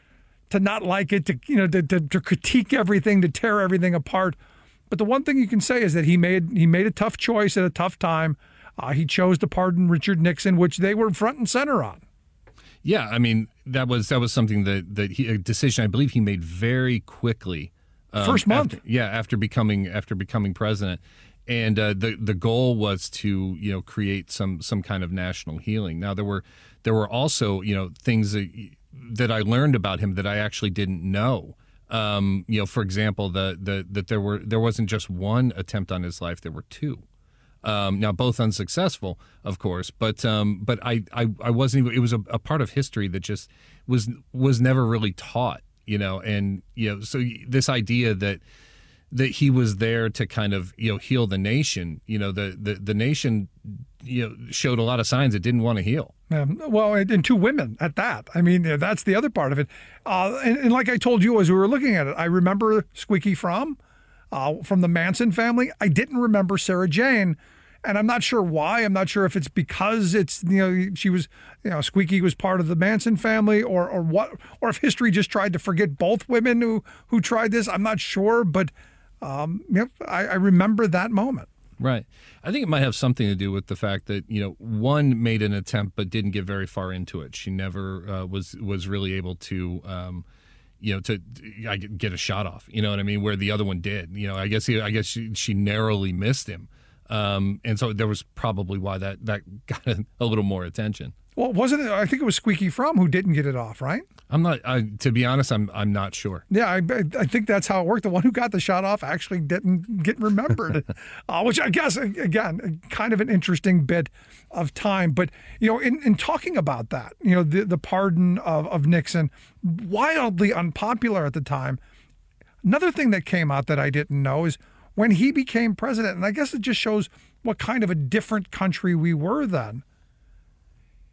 to not like it, to, you know, to, to, to critique everything, to tear everything apart. But the one thing you can say is that he made he made a tough choice at a tough time. Uh, he chose to pardon Richard Nixon, which they were front and center on. Yeah, I mean, that was that was something that that he, a decision I believe he made very quickly. Um, First month, after, yeah, after becoming after becoming president, and uh, the the goal was to, you know, create some some kind of national healing. Now there were there were also, you know, things that. that I learned about him that I actually didn't know. Um, you know, for example, the, the that there were there wasn't just one attempt on his life; there were two. Um, now, both unsuccessful, of course, but um, but I, I, I wasn't even. It was a, a part of history that just was was never really taught. You know, and you know, so this idea that that he was there to kind of, you know, heal the nation. You know, the the the nation, you know, showed a lot of signs it didn't want to heal. Um, well, and two women at that. I mean, that's the other part of it. Uh, and, and like I told you as we were looking at it, I remember Squeaky Fromm uh, from the Manson family. I didn't remember Sarah Jane, and I'm not sure why. I'm not sure if it's because it's, you know, she was, you know, Squeaky was part of the Manson family, or or what, or if history just tried to forget both women who who tried this. I'm not sure, but um, you know, I, I remember that moment. Right. I think it might have something to do with the fact that, you know, one made an attempt but didn't get very far into it. She never uh, was was really able to, um, you know, to I get a shot off. You know what I mean? Where the other one did. You know, I guess he, I guess she, she narrowly missed him, um, and so there was probably why that that got a little more attention. Well, wasn't it? I think it was Squeaky Fromm who didn't get it off, right? I'm not. I, to be honest, I'm. I'm not sure. Yeah, I, I think that's how it worked. The one who got the shot off actually didn't get remembered, uh, which I guess, again, kind of an interesting bit of time. But you know, in, in talking about that, you know, the the pardon of of Nixon, wildly unpopular at the time. Another thing that came out that I didn't know is when he became president, and I guess it just shows what kind of a different country we were then.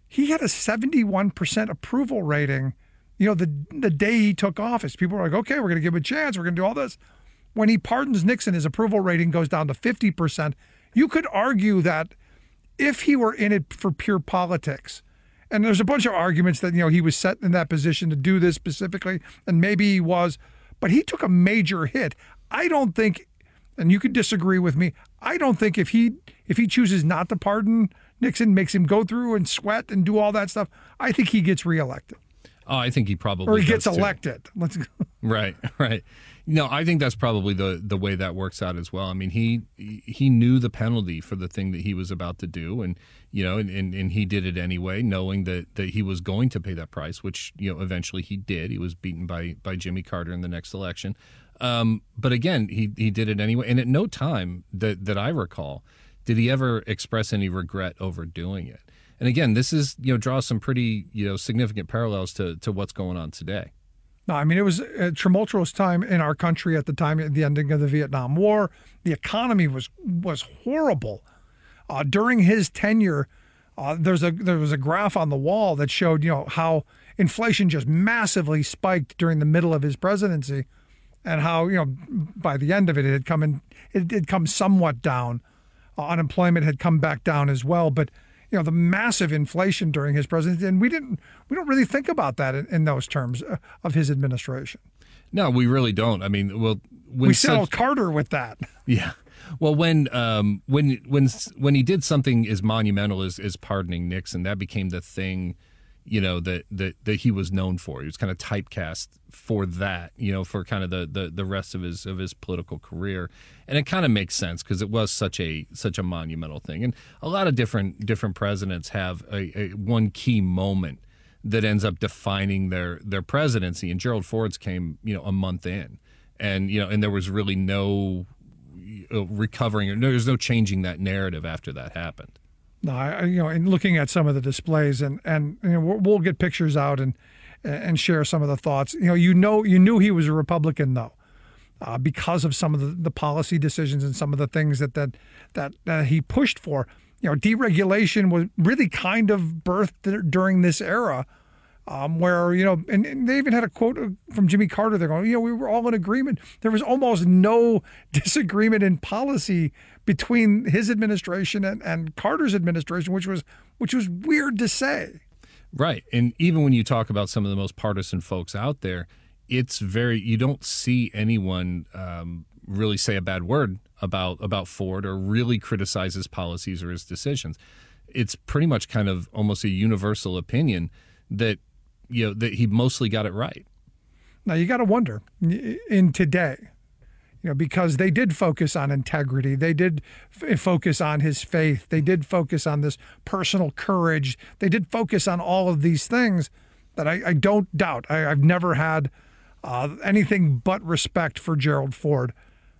he had a seventy-one percent approval rating, you know, the the day he took office. People were like, okay, we're going to give him a chance. We're going to do all this. When he pardons Nixon, his approval rating goes down to fifty percent. You could argue that if he were in it for pure politics, and there's a bunch of arguments that, you know, he was set in that position to do this specifically, and maybe he was, but he took a major hit. I don't think, and you could disagree with me, I don't think if he if he chooses not to pardon Nixon, makes him go through and sweat and do all that stuff, I think he gets reelected. Oh, I think he probably or he gets does too. elected. Let's go. Right, right. No, I think that's probably the the way that works out as well. I mean, he he knew the penalty for the thing that he was about to do, and you know, and, and, and he did it anyway, knowing that, that he was going to pay that price, which, you know, eventually he did. He was beaten by by Jimmy Carter in the next election. Um, but again, he he did it anyway, and at no time that that I recall did he ever express any regret over doing it. And again, this is, you know, draws some pretty, you know, significant parallels to to what's going on today. No, I mean, it was a tumultuous time in our country at the time, at the ending of the Vietnam War. The economy was was horrible. Uh, during his tenure, uh, there's a there was a graph on the wall that showed, you know, how inflation just massively spiked during the middle of his presidency, and how, you know, by the end of it, it had come in, it had come somewhat down. Uh, unemployment had come back down as well, but you know, the massive inflation during his presidency, and we didn't, we don't really think about that in, in those terms of his administration. No, we really don't. I mean, well, when we settled such, Carter with that. Yeah. Well, when um, when when when he did something as monumental as, as pardoning Nixon, that became the thing, you know, that, that that he was known for. He was kind of typecast for that, you know, for kind of the, the, the rest of his of his political career. And it kind of makes sense because it was such a such a monumental thing. And a lot of different different presidents have a, a one key moment that ends up defining their their presidency. And Gerald Ford's came, you know, a month in, and you know, and there was really no recovering, or no, there's no changing that narrative after that happened. No, I, you know, in looking at some of the displays, and and you know, we'll, we'll get pictures out and and share some of the thoughts. You know, you know, you knew he was a Republican though. Uh, because of some of the, the policy decisions and some of the things that that that uh, he pushed for. You know, deregulation was really kind of birthed during this era, um, where, you know, and, and they even had a quote from Jimmy Carter. They're going, you know, we were all in agreement. There was almost no disagreement in policy between his administration and, and Carter's administration, which was which was weird to say. Right, and even when you talk about some of the most partisan folks out there, it's very, you don't see anyone um, really say a bad word about about Ford or really criticize his policies or his decisions. It's pretty much kind of almost a universal opinion that, you know, that he mostly got it right. Now you got to wonder in today, you know, because they did focus on integrity, they did f- focus on his faith, they did focus on this personal courage, they did focus on all of these things that I, I don't doubt. I, I've never had Uh, anything but respect for Gerald Ford.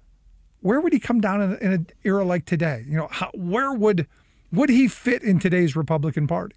Where would he come down in, in an era like today? You know, how, where would would he fit in today's Republican Party?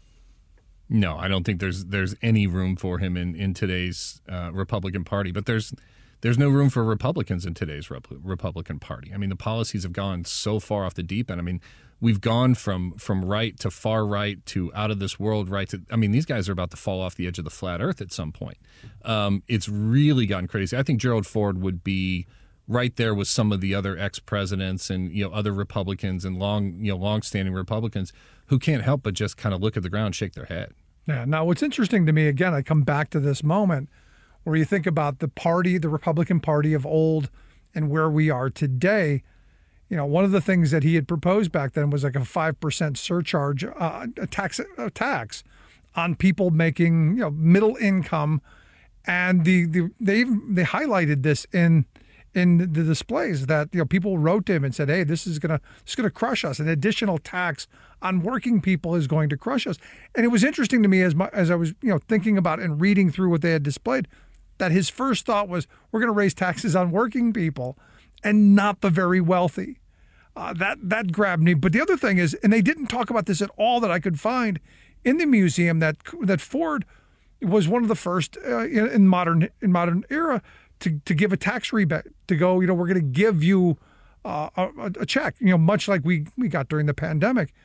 No, I don't think there's there's any room for him in in today's uh, Republican Party. But there's there's no room for Republicans in today's Rep- Republican Party. I mean, the policies have gone so far off the deep end. I mean, we've gone from from right to far right to out of this world right to, I mean, these guys are about to fall off the edge of the flat earth at some point. Um, it's really gotten crazy. I think Gerald Ford would be right there with some of the other ex-presidents and, you know, other Republicans and long, you know, long-standing Republicans who can't help but just kind of look at the ground and shake their head. Yeah. Now, what's interesting to me, again, I come back to this moment where you think about the party, the Republican Party of old, and where we are today. You know, one of the things that he had proposed back then was like a five percent surcharge, uh, a tax, a tax on people making, you know, middle income, and the, the they even, they highlighted this in in the displays that, you know, people wrote to him and said, hey, this is gonna this is gonna crush us. An additional tax on working people is going to crush us. And it was interesting to me as my, as I was, you know, thinking about and reading through what they had displayed, that his first thought was, we're going to raise taxes on working people and not the very wealthy. Uh, that that grabbed me. But the other thing is, and they didn't talk about this at all that I could find in the museum, that that Ford was one of the first uh, in, in modern in modern era to to give a tax rebate, to go, you know, we're going to give you uh, a, a check, you know, much like we we got during the pandemic.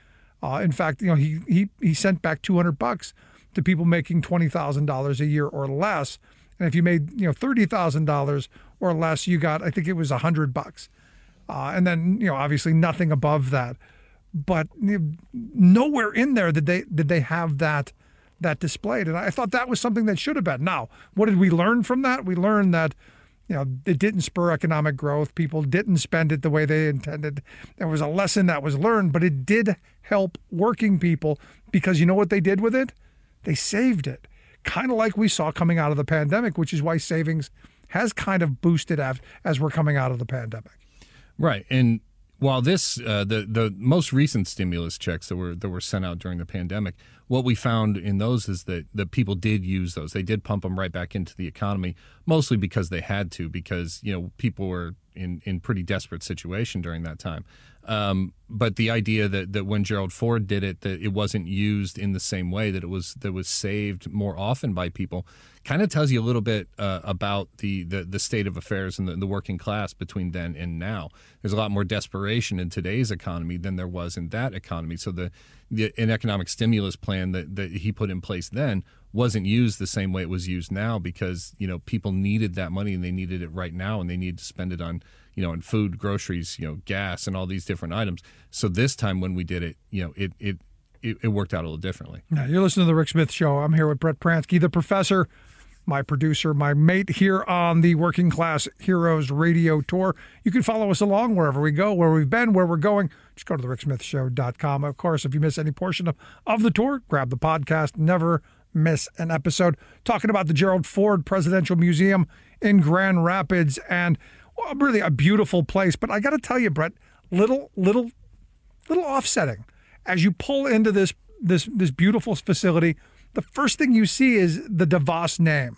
Uh, in fact, you know, he he he sent back two hundred bucks to people making twenty thousand dollars a year or less. And if you made, you know, thirty thousand dollars or less, you got, I think it was one hundred bucks. Uh, and then, you know, obviously nothing above that. But you know, nowhere in there did they did they have that that displayed. And I thought that was something that should have been. Now, what did we learn from that? We learned that, you know, it didn't spur economic growth. People didn't spend it the way they intended. There was a lesson that was learned, but it did help working people because you know what they did with it? They saved it. Kind of like we saw coming out of the pandemic, which is why savings has kind of boosted as, as we're coming out of the pandemic. Right. And while this, uh, the the most recent stimulus checks that were that were sent out during the pandemic, what we found in those is that that people did use those. They did pump them right back into the economy, mostly because they had to, because you know people were in in pretty desperate situation during that time. Um, but the idea that that when Gerald Ford did it, that it wasn't used in the same way, that it was that was saved more often by people, kind of tells you a little bit uh, about the, the the state of affairs in the, the working class between then and now. There's a lot more desperation in today's economy than there was in that economy. So the, the an economic stimulus plan that, that he put in place then wasn't used the same way it was used now, because you know people needed that money and they needed it right now, and they needed to spend it on you know on food, groceries, you know gas, and all these different items. So this time when we did it, you know it it it, it worked out a little differently. Now, you're listening to the Rick Smith Show. I'm here with Brett Pransky, the professor, my producer, my mate here on the Working Class Heroes Radio Tour. You can follow us along wherever we go, where we've been, where we're going. Just go to the rick smith show dot com. Of course, if you miss any portion of, of the tour, grab the podcast. Never miss an episode. Talking about the Gerald Ford Presidential Museum in Grand Rapids, and well, really a beautiful place. But I got to tell you, Brett, little, little, little offsetting. As you pull into this this this beautiful facility, the first thing you see is the DeVos name.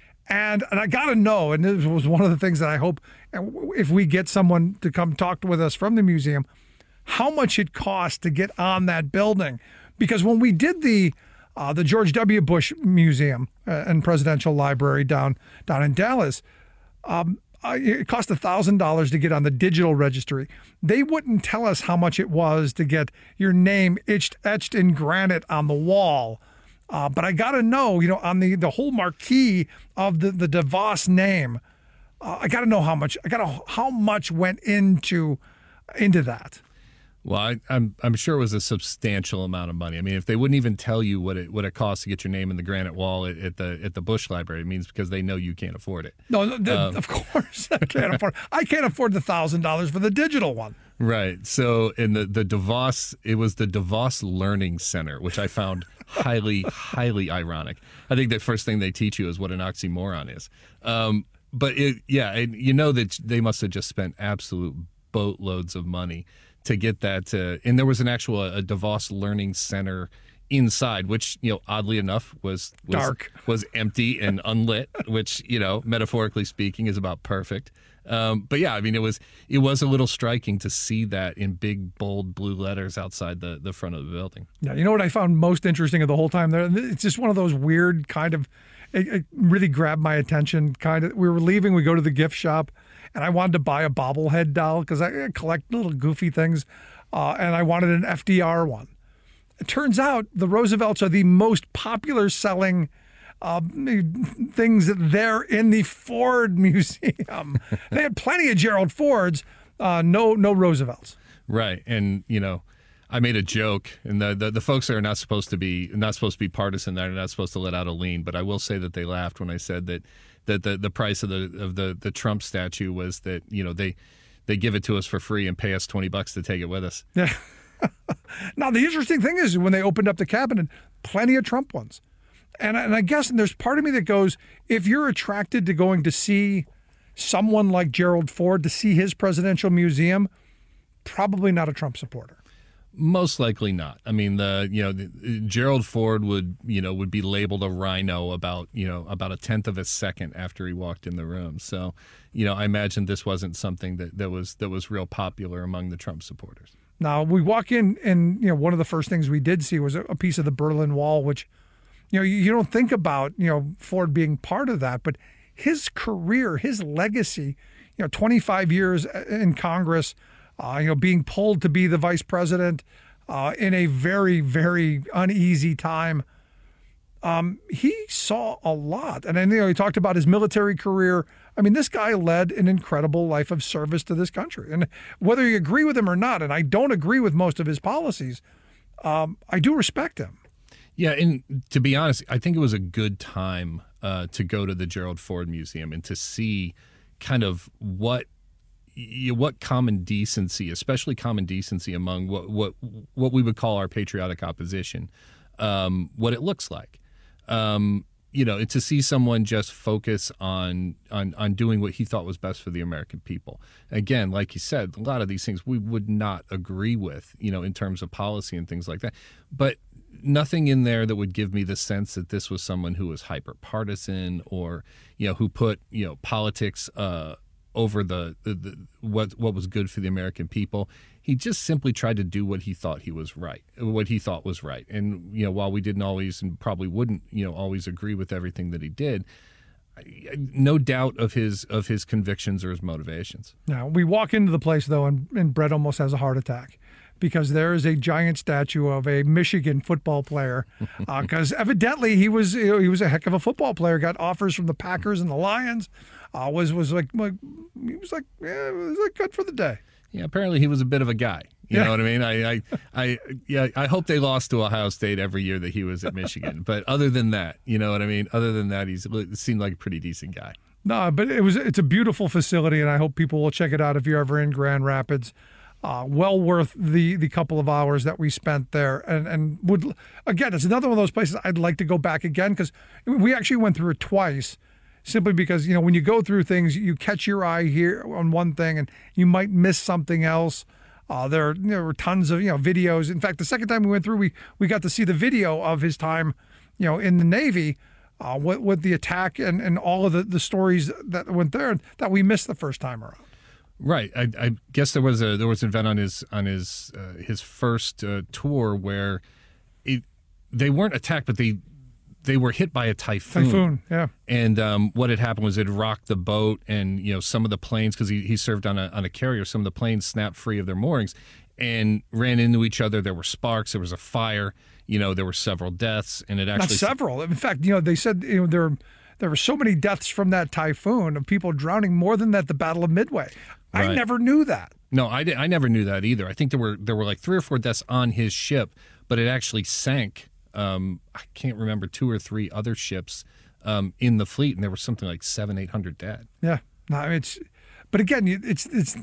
And and I got to know, and this was one of the things that I hope, if we get someone to come talk with us from the museum, how much it costs to get on that building. Because when we did the uh, the George W. Bush Museum uh, and Presidential Library down, down in Dallas, um, it cost one thousand dollars to get on the digital registry. They wouldn't tell us how much it was to get your name etched, etched in granite on the wall. Uh, but I got to know, you know, on the, the whole marquee of the, the DeVos name, uh, I got to know how much, I got to how much went into into that. Well, I, I'm I'm sure it was a substantial amount of money. I mean, if they wouldn't even tell you what it what it costs to get your name in the granite wall at, at the at the Bush Library, it means because they know you can't afford it. No, the, um, of course I can't afford. I can't afford the thousand dollars for the digital one. Right. So in the the DeVos, it was the DeVos Learning Center, which I found highly highly ironic. I think the first thing they teach you is what an oxymoron is. Um, but it, yeah, and you know that they must have just spent absolute boatloads of money to get that. Uh, and there was an actual a DeVos Learning Center inside, which, you know, oddly enough was, was dark, was empty and unlit, which, you know, metaphorically speaking is about perfect. Um, but yeah, I mean, it was it was a little striking to see that in big, bold blue letters outside the, the front of the building. Yeah, you know what I found most interesting of the whole time there? It's just one of those weird kind of, it, it really grabbed my attention. Kind of, we were leaving, we go to the gift shop, and I wanted to buy a bobblehead doll because I collect little goofy things, uh, and I wanted an F D R one. It turns out the Roosevelts are the most popular selling uh, things there in the Ford Museum. They had plenty of Gerald Fords, uh, no no Roosevelts. Right, and you know, I made a joke, and the, the the folks that are not supposed to be not supposed to be partisan, they're not supposed to let out a lean. But I will say that they laughed when I said that. That the, the price of the of the, the Trump statue was that, you know, they they give it to us for free and pay us twenty bucks to take it with us. Yeah. Now, the interesting thing is when they opened up the cabinet, plenty of Trump ones. And, and I guess and there's part of me that goes, if you're attracted to going to see someone like Gerald Ford, to see his presidential museum, probably not a Trump supporter. Most likely not. I mean, the you know the, Gerald Ford would you know would be labeled a rhino about you know about a tenth of a second after he walked in the room. So, you know, I imagine this wasn't something that, that was that was real popular among the Trump supporters. Now we walk in, and you know one of the first things we did see was a, a piece of the Berlin Wall, which you know you, you don't think about you know Ford being part of that, but his career, his legacy, you know, twenty-five years in Congress. Uh, you know, being pulled to be the vice president, uh, in a very, very uneasy time. Um, he saw a lot. And I know he talked about his military career. I mean, this guy led an incredible life of service to this country. And whether you agree with him or not, and I don't agree with most of his policies, um, I do respect him. Yeah, and to be honest, I think it was a good time uh, to go to the Gerald Ford Museum and to see kind of what you know, what common decency, especially common decency among what what what we would call our patriotic opposition, um, what it looks like. Um, you know, to see someone just focus on, on on doing what he thought was best for the American people. Again, like you said, a lot of these things we would not agree with, you know, in terms of policy and things like that. But nothing in there that would give me the sense that this was someone who was hyper partisan or, you know, who put, you know, politics uh, over the, the, the what what was good for the American people. He just simply tried to do what he thought he was right, what he thought was right. And, you know, while we didn't always and probably wouldn't, you know, always agree with everything that he did, no doubt of his of his convictions or his motivations. Now, we walk into the place, though, and, and Brett almost has a heart attack because there is a giant statue of a Michigan football player because uh, evidently he was you know, he was a heck of a football player, got offers from the Packers and the Lions, uh, was, was like, like, he was like, yeah, it was like good for the day. Yeah, apparently he was a bit of a guy. You yeah. know what I mean? I, I, I, yeah, I hope they lost to Ohio State every year that he was at Michigan. But other than that, you know what I mean? Other than that, he's seemed like a pretty decent guy. No, but it was it's a beautiful facility, and I hope people will check it out if you're ever in Grand Rapids. Uh, well worth the the couple of hours that we spent there, and and would again, it's another one of those places I'd like to go back again because we actually went through it twice. Simply because, you know, when you go through things, you catch your eye here on one thing and you might miss something else. Uh, there, there were tons of, you know, videos. In fact, the second time we went through, we, we got to see the video of his time, you know, in the Navy uh, with, with the attack and, and all of the, the stories that went there that we missed the first time around. Right. I, I guess there was a there was an event on his on his uh, his first uh, tour where it, they weren't attacked, but they they were hit by a typhoon. Typhoon, yeah. And um, what had happened was it rocked the boat, and you know some of the planes, because he, he served on a on a carrier, some of the planes snapped free of their moorings and ran into each other. There were sparks. There was a fire. You know, there were several deaths, and it actually not several. In fact, you know, they said you know there there were so many deaths from that typhoon of people drowning more than at the Battle of Midway. Right. I never knew that. No, I, did, I never knew that either. I think there were there were like three or four deaths on his ship, but it actually sank. Um, I can't remember two or three other ships um, in the fleet, and there was something like seven, eight hundred dead. Yeah, no, it's. But again, it's it's.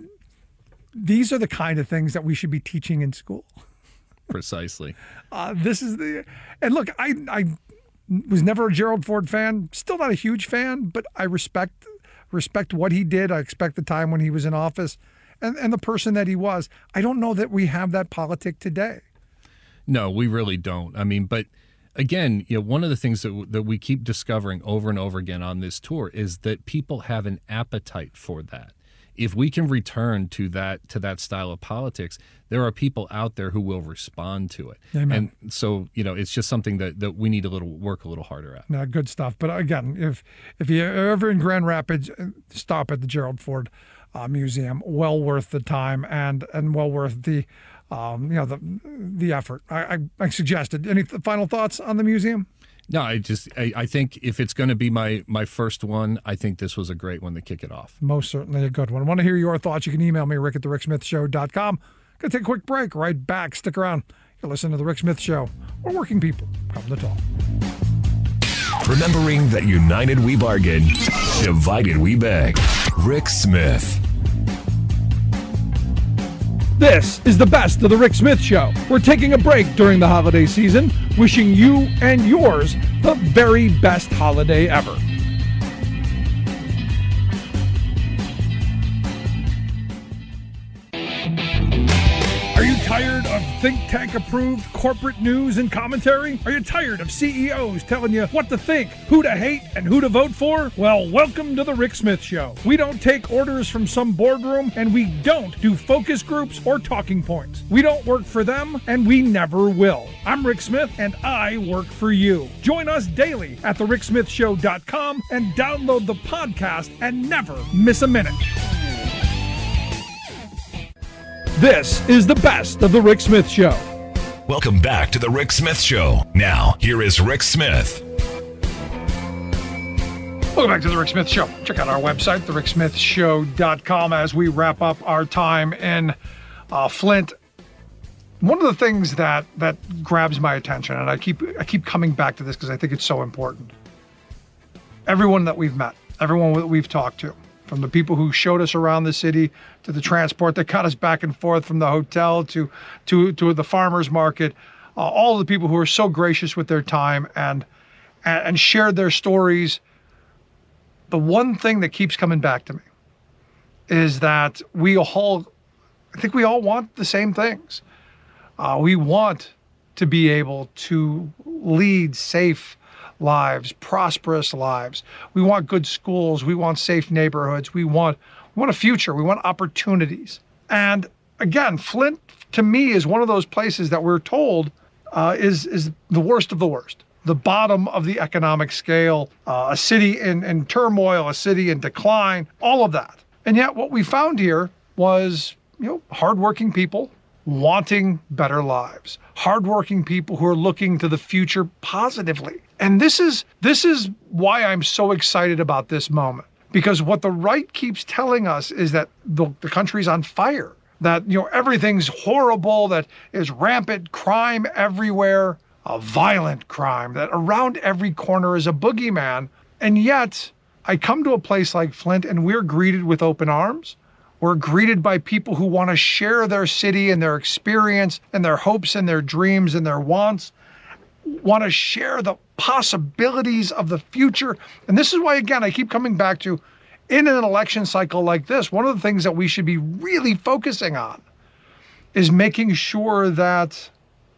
These are the kind of things that we should be teaching in school. Precisely. uh, this is the, and look, I I was never a Gerald Ford fan. Still not a huge fan, but I respect respect what he did. I expect the time when he was in office, and and the person that he was. I don't know that we have that politic today. No, we really don't. I mean, but again, you know, one of the things that that we keep discovering over and over again on this tour is that people have an appetite for that. If we can return to that to that style of politics, there are people out there who will respond to it. Amen. And so, you know, it's just something that, that we need to little work a little harder at. No, good stuff. But again, if if you're ever in Grand Rapids, stop at the Gerald Ford uh, Museum. Well worth the time and and well worth the Um, you know, the the effort. I, I, I suggested. Any th- final thoughts on the museum? No, I just I, I think if it's going to be my my first one, I think this was a great one to kick it off. Most certainly a good one. I want to hear your thoughts. You can email me, Rick at the Rick Smith Show dot com. Going to take a quick break. Right back. Stick around. You're listening to the Rick Smith Show. We're working people. Come to talk. Remembering that united we bargain, divided we beg. Rick Smith. This is the best of the Rick Smith Show. We're taking a break during the holiday season, wishing you and yours the very best holiday ever. Are you tired of think tank approved corporate news and commentary? Are you tired of C E Os telling you what to think, who to hate, and who to vote for? Well, welcome to the Rick Smith Show. We don't take orders from some boardroom, and we don't do focus groups or talking points. We don't work for them, and we never will. I'm Rick Smith, and I work for you. Join us daily at the rick smith show dot com and download the podcast and never miss a minute. This is the best of the Rick Smith Show. Welcome back to the Rick Smith Show. Now, here is Rick Smith. Welcome back to the Rick Smith Show. Check out our website, the rick smith show dot com, as we wrap up our time in uh, Flint. One of the things that that grabs my attention, and I keep I keep coming back to this because I think it's so important. Everyone that we've met, everyone that we've talked to, from the people who showed us around the city, to the transport that got us back and forth from the hotel to to to the farmers market, uh, all the people who are so gracious with their time and, and and shared their stories. The one thing that keeps coming back to me is that we all, I think we all want the same things. Uh, we want to be able to lead safe lives, prosperous lives. We want good schools. We want safe neighborhoods. We want, we want a future. We want opportunities. And again, Flint, to me, is one of those places that we're told uh, is, is the worst of the worst. The bottom of the economic scale, uh, a city in, in turmoil, a city in decline, all of that. And yet what we found here was, you know, hardworking people wanting better lives, hardworking people who are looking to the future positively. And this is this is why I'm so excited about this moment, because what the right keeps telling us is that the, the country's on fire, that, you know, everything's horrible, that is rampant crime everywhere, a violent crime, that around every corner is a boogeyman. And yet I come to a place like Flint and we're greeted with open arms. We're greeted by people who want to share their city and their experience and their hopes and their dreams and their wants, want to share the possibilities of the future. And this is why, again, I keep coming back to, in an election cycle like this, one of the things that we should be really focusing on is making sure that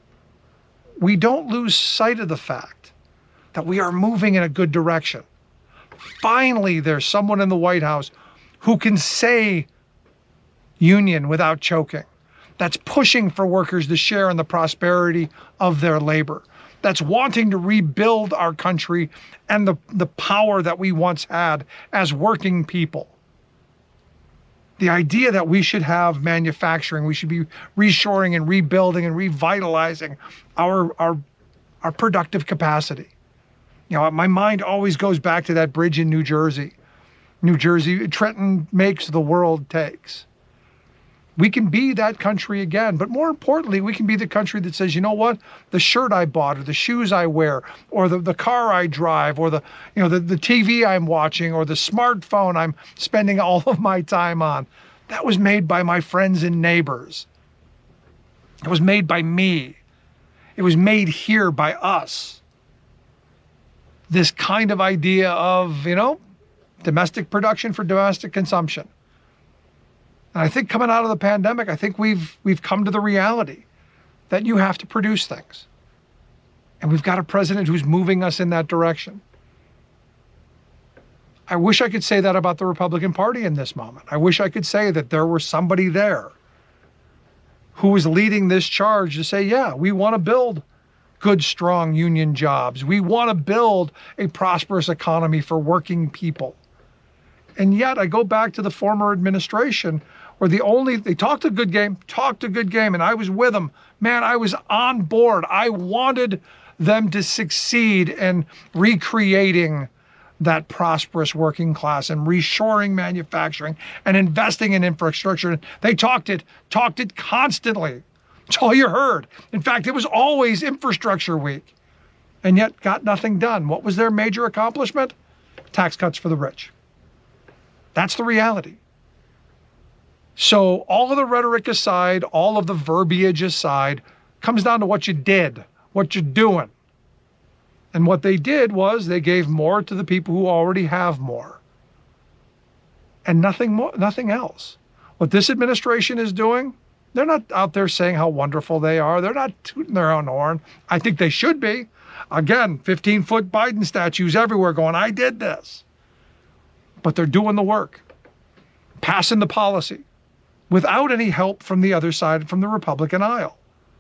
we don't lose sight of the fact that we are moving in a good direction. Finally, there's someone in the White House who can say union without choking, that's pushing for workers to share in the prosperity of their labor, that's wanting to rebuild our country and the, the power that we once had as working people. The idea that we should have manufacturing, we should be reshoring and rebuilding and revitalizing our, our, our productive capacity. You know, my mind always goes back to that bridge in New Jersey. New Jersey, Trenton makes, the world takes. We can be that country again, but more importantly, we can be the country that says, you know what, the shirt I bought, or the shoes I wear, or the, the car I drive, or the, you know, the, the T V I'm watching, or the smartphone I'm spending all of my time on, that was made by my friends and neighbors. It was made by me. It was made here by us. This kind of idea of, you know, domestic production for domestic consumption. And I think coming out of the pandemic, I think we've we've come to the reality that you have to produce things. And we've got a president who's moving us in that direction. I wish I could say that about the Republican Party in this moment. I wish I could say that there was somebody there who was leading this charge to say, yeah, we want to build good, strong union jobs. We want to build a prosperous economy for working people. And yet I go back to the former administration where the only, they talked a good game, talked a good game, and I was with them. Man, I was on board. I wanted them to succeed in recreating that prosperous working class and reshoring manufacturing and investing in infrastructure. They talked it, talked it constantly. It's all you heard. In fact, it was always infrastructure week, and yet got nothing done. What was their major accomplishment? Tax cuts for the rich. That's the reality. So all of the rhetoric aside, all of the verbiage aside, comes down to what you did, what you're doing. And what they did was they gave more to the people who already have more. And nothing more, nothing else. What this administration is doing, they're not out there saying how wonderful they are. They're not tooting their own horn. I think they should be. Again, fifteen-foot Biden statues everywhere going, I did this. But they're doing the work, passing the policy without any help from the other side, from the Republican aisle.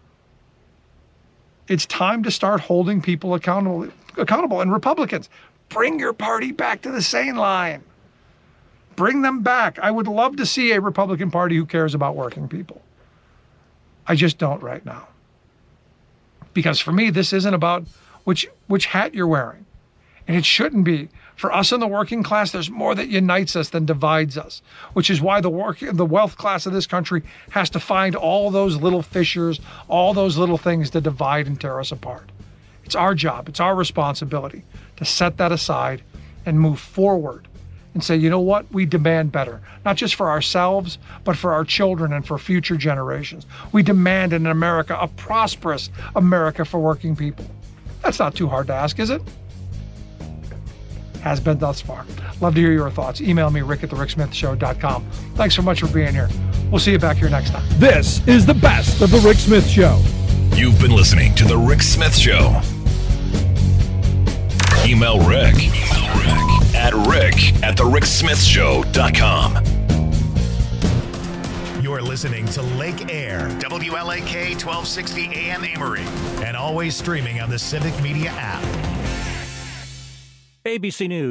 It's time to start holding people accountable. accountable. And Republicans, bring your party back to the sane line. Bring them back. I would love to see a Republican Party who cares about working people. I just don't right now. Because for me, this isn't about which which hat you're wearing. And it shouldn't be. For us in the working class, there's more that unites us than divides us, which is why the work, the wealth class of this country has to find all those little fissures, all those little things to divide and tear us apart. It's our job, it's our responsibility to set that aside and move forward and say, you know what, we demand better, not just for ourselves, but for our children and for future generations. We demand in America a prosperous America for working people. That's not too hard to ask, is it? Has been thus far. Love to hear your thoughts. Email me, rick at the rick smith show dot com. Thanks so much for being here. We'll see you back here next time. This is the best of the Rick Smith Show. You've been listening to the Rick Smith Show. Email Rick, Email Rick at rick at the rick smith show dot com. You're listening to Lake Air, W L A K twelve sixty A M Amory, and always streaming on the Civic Media app. A B C News.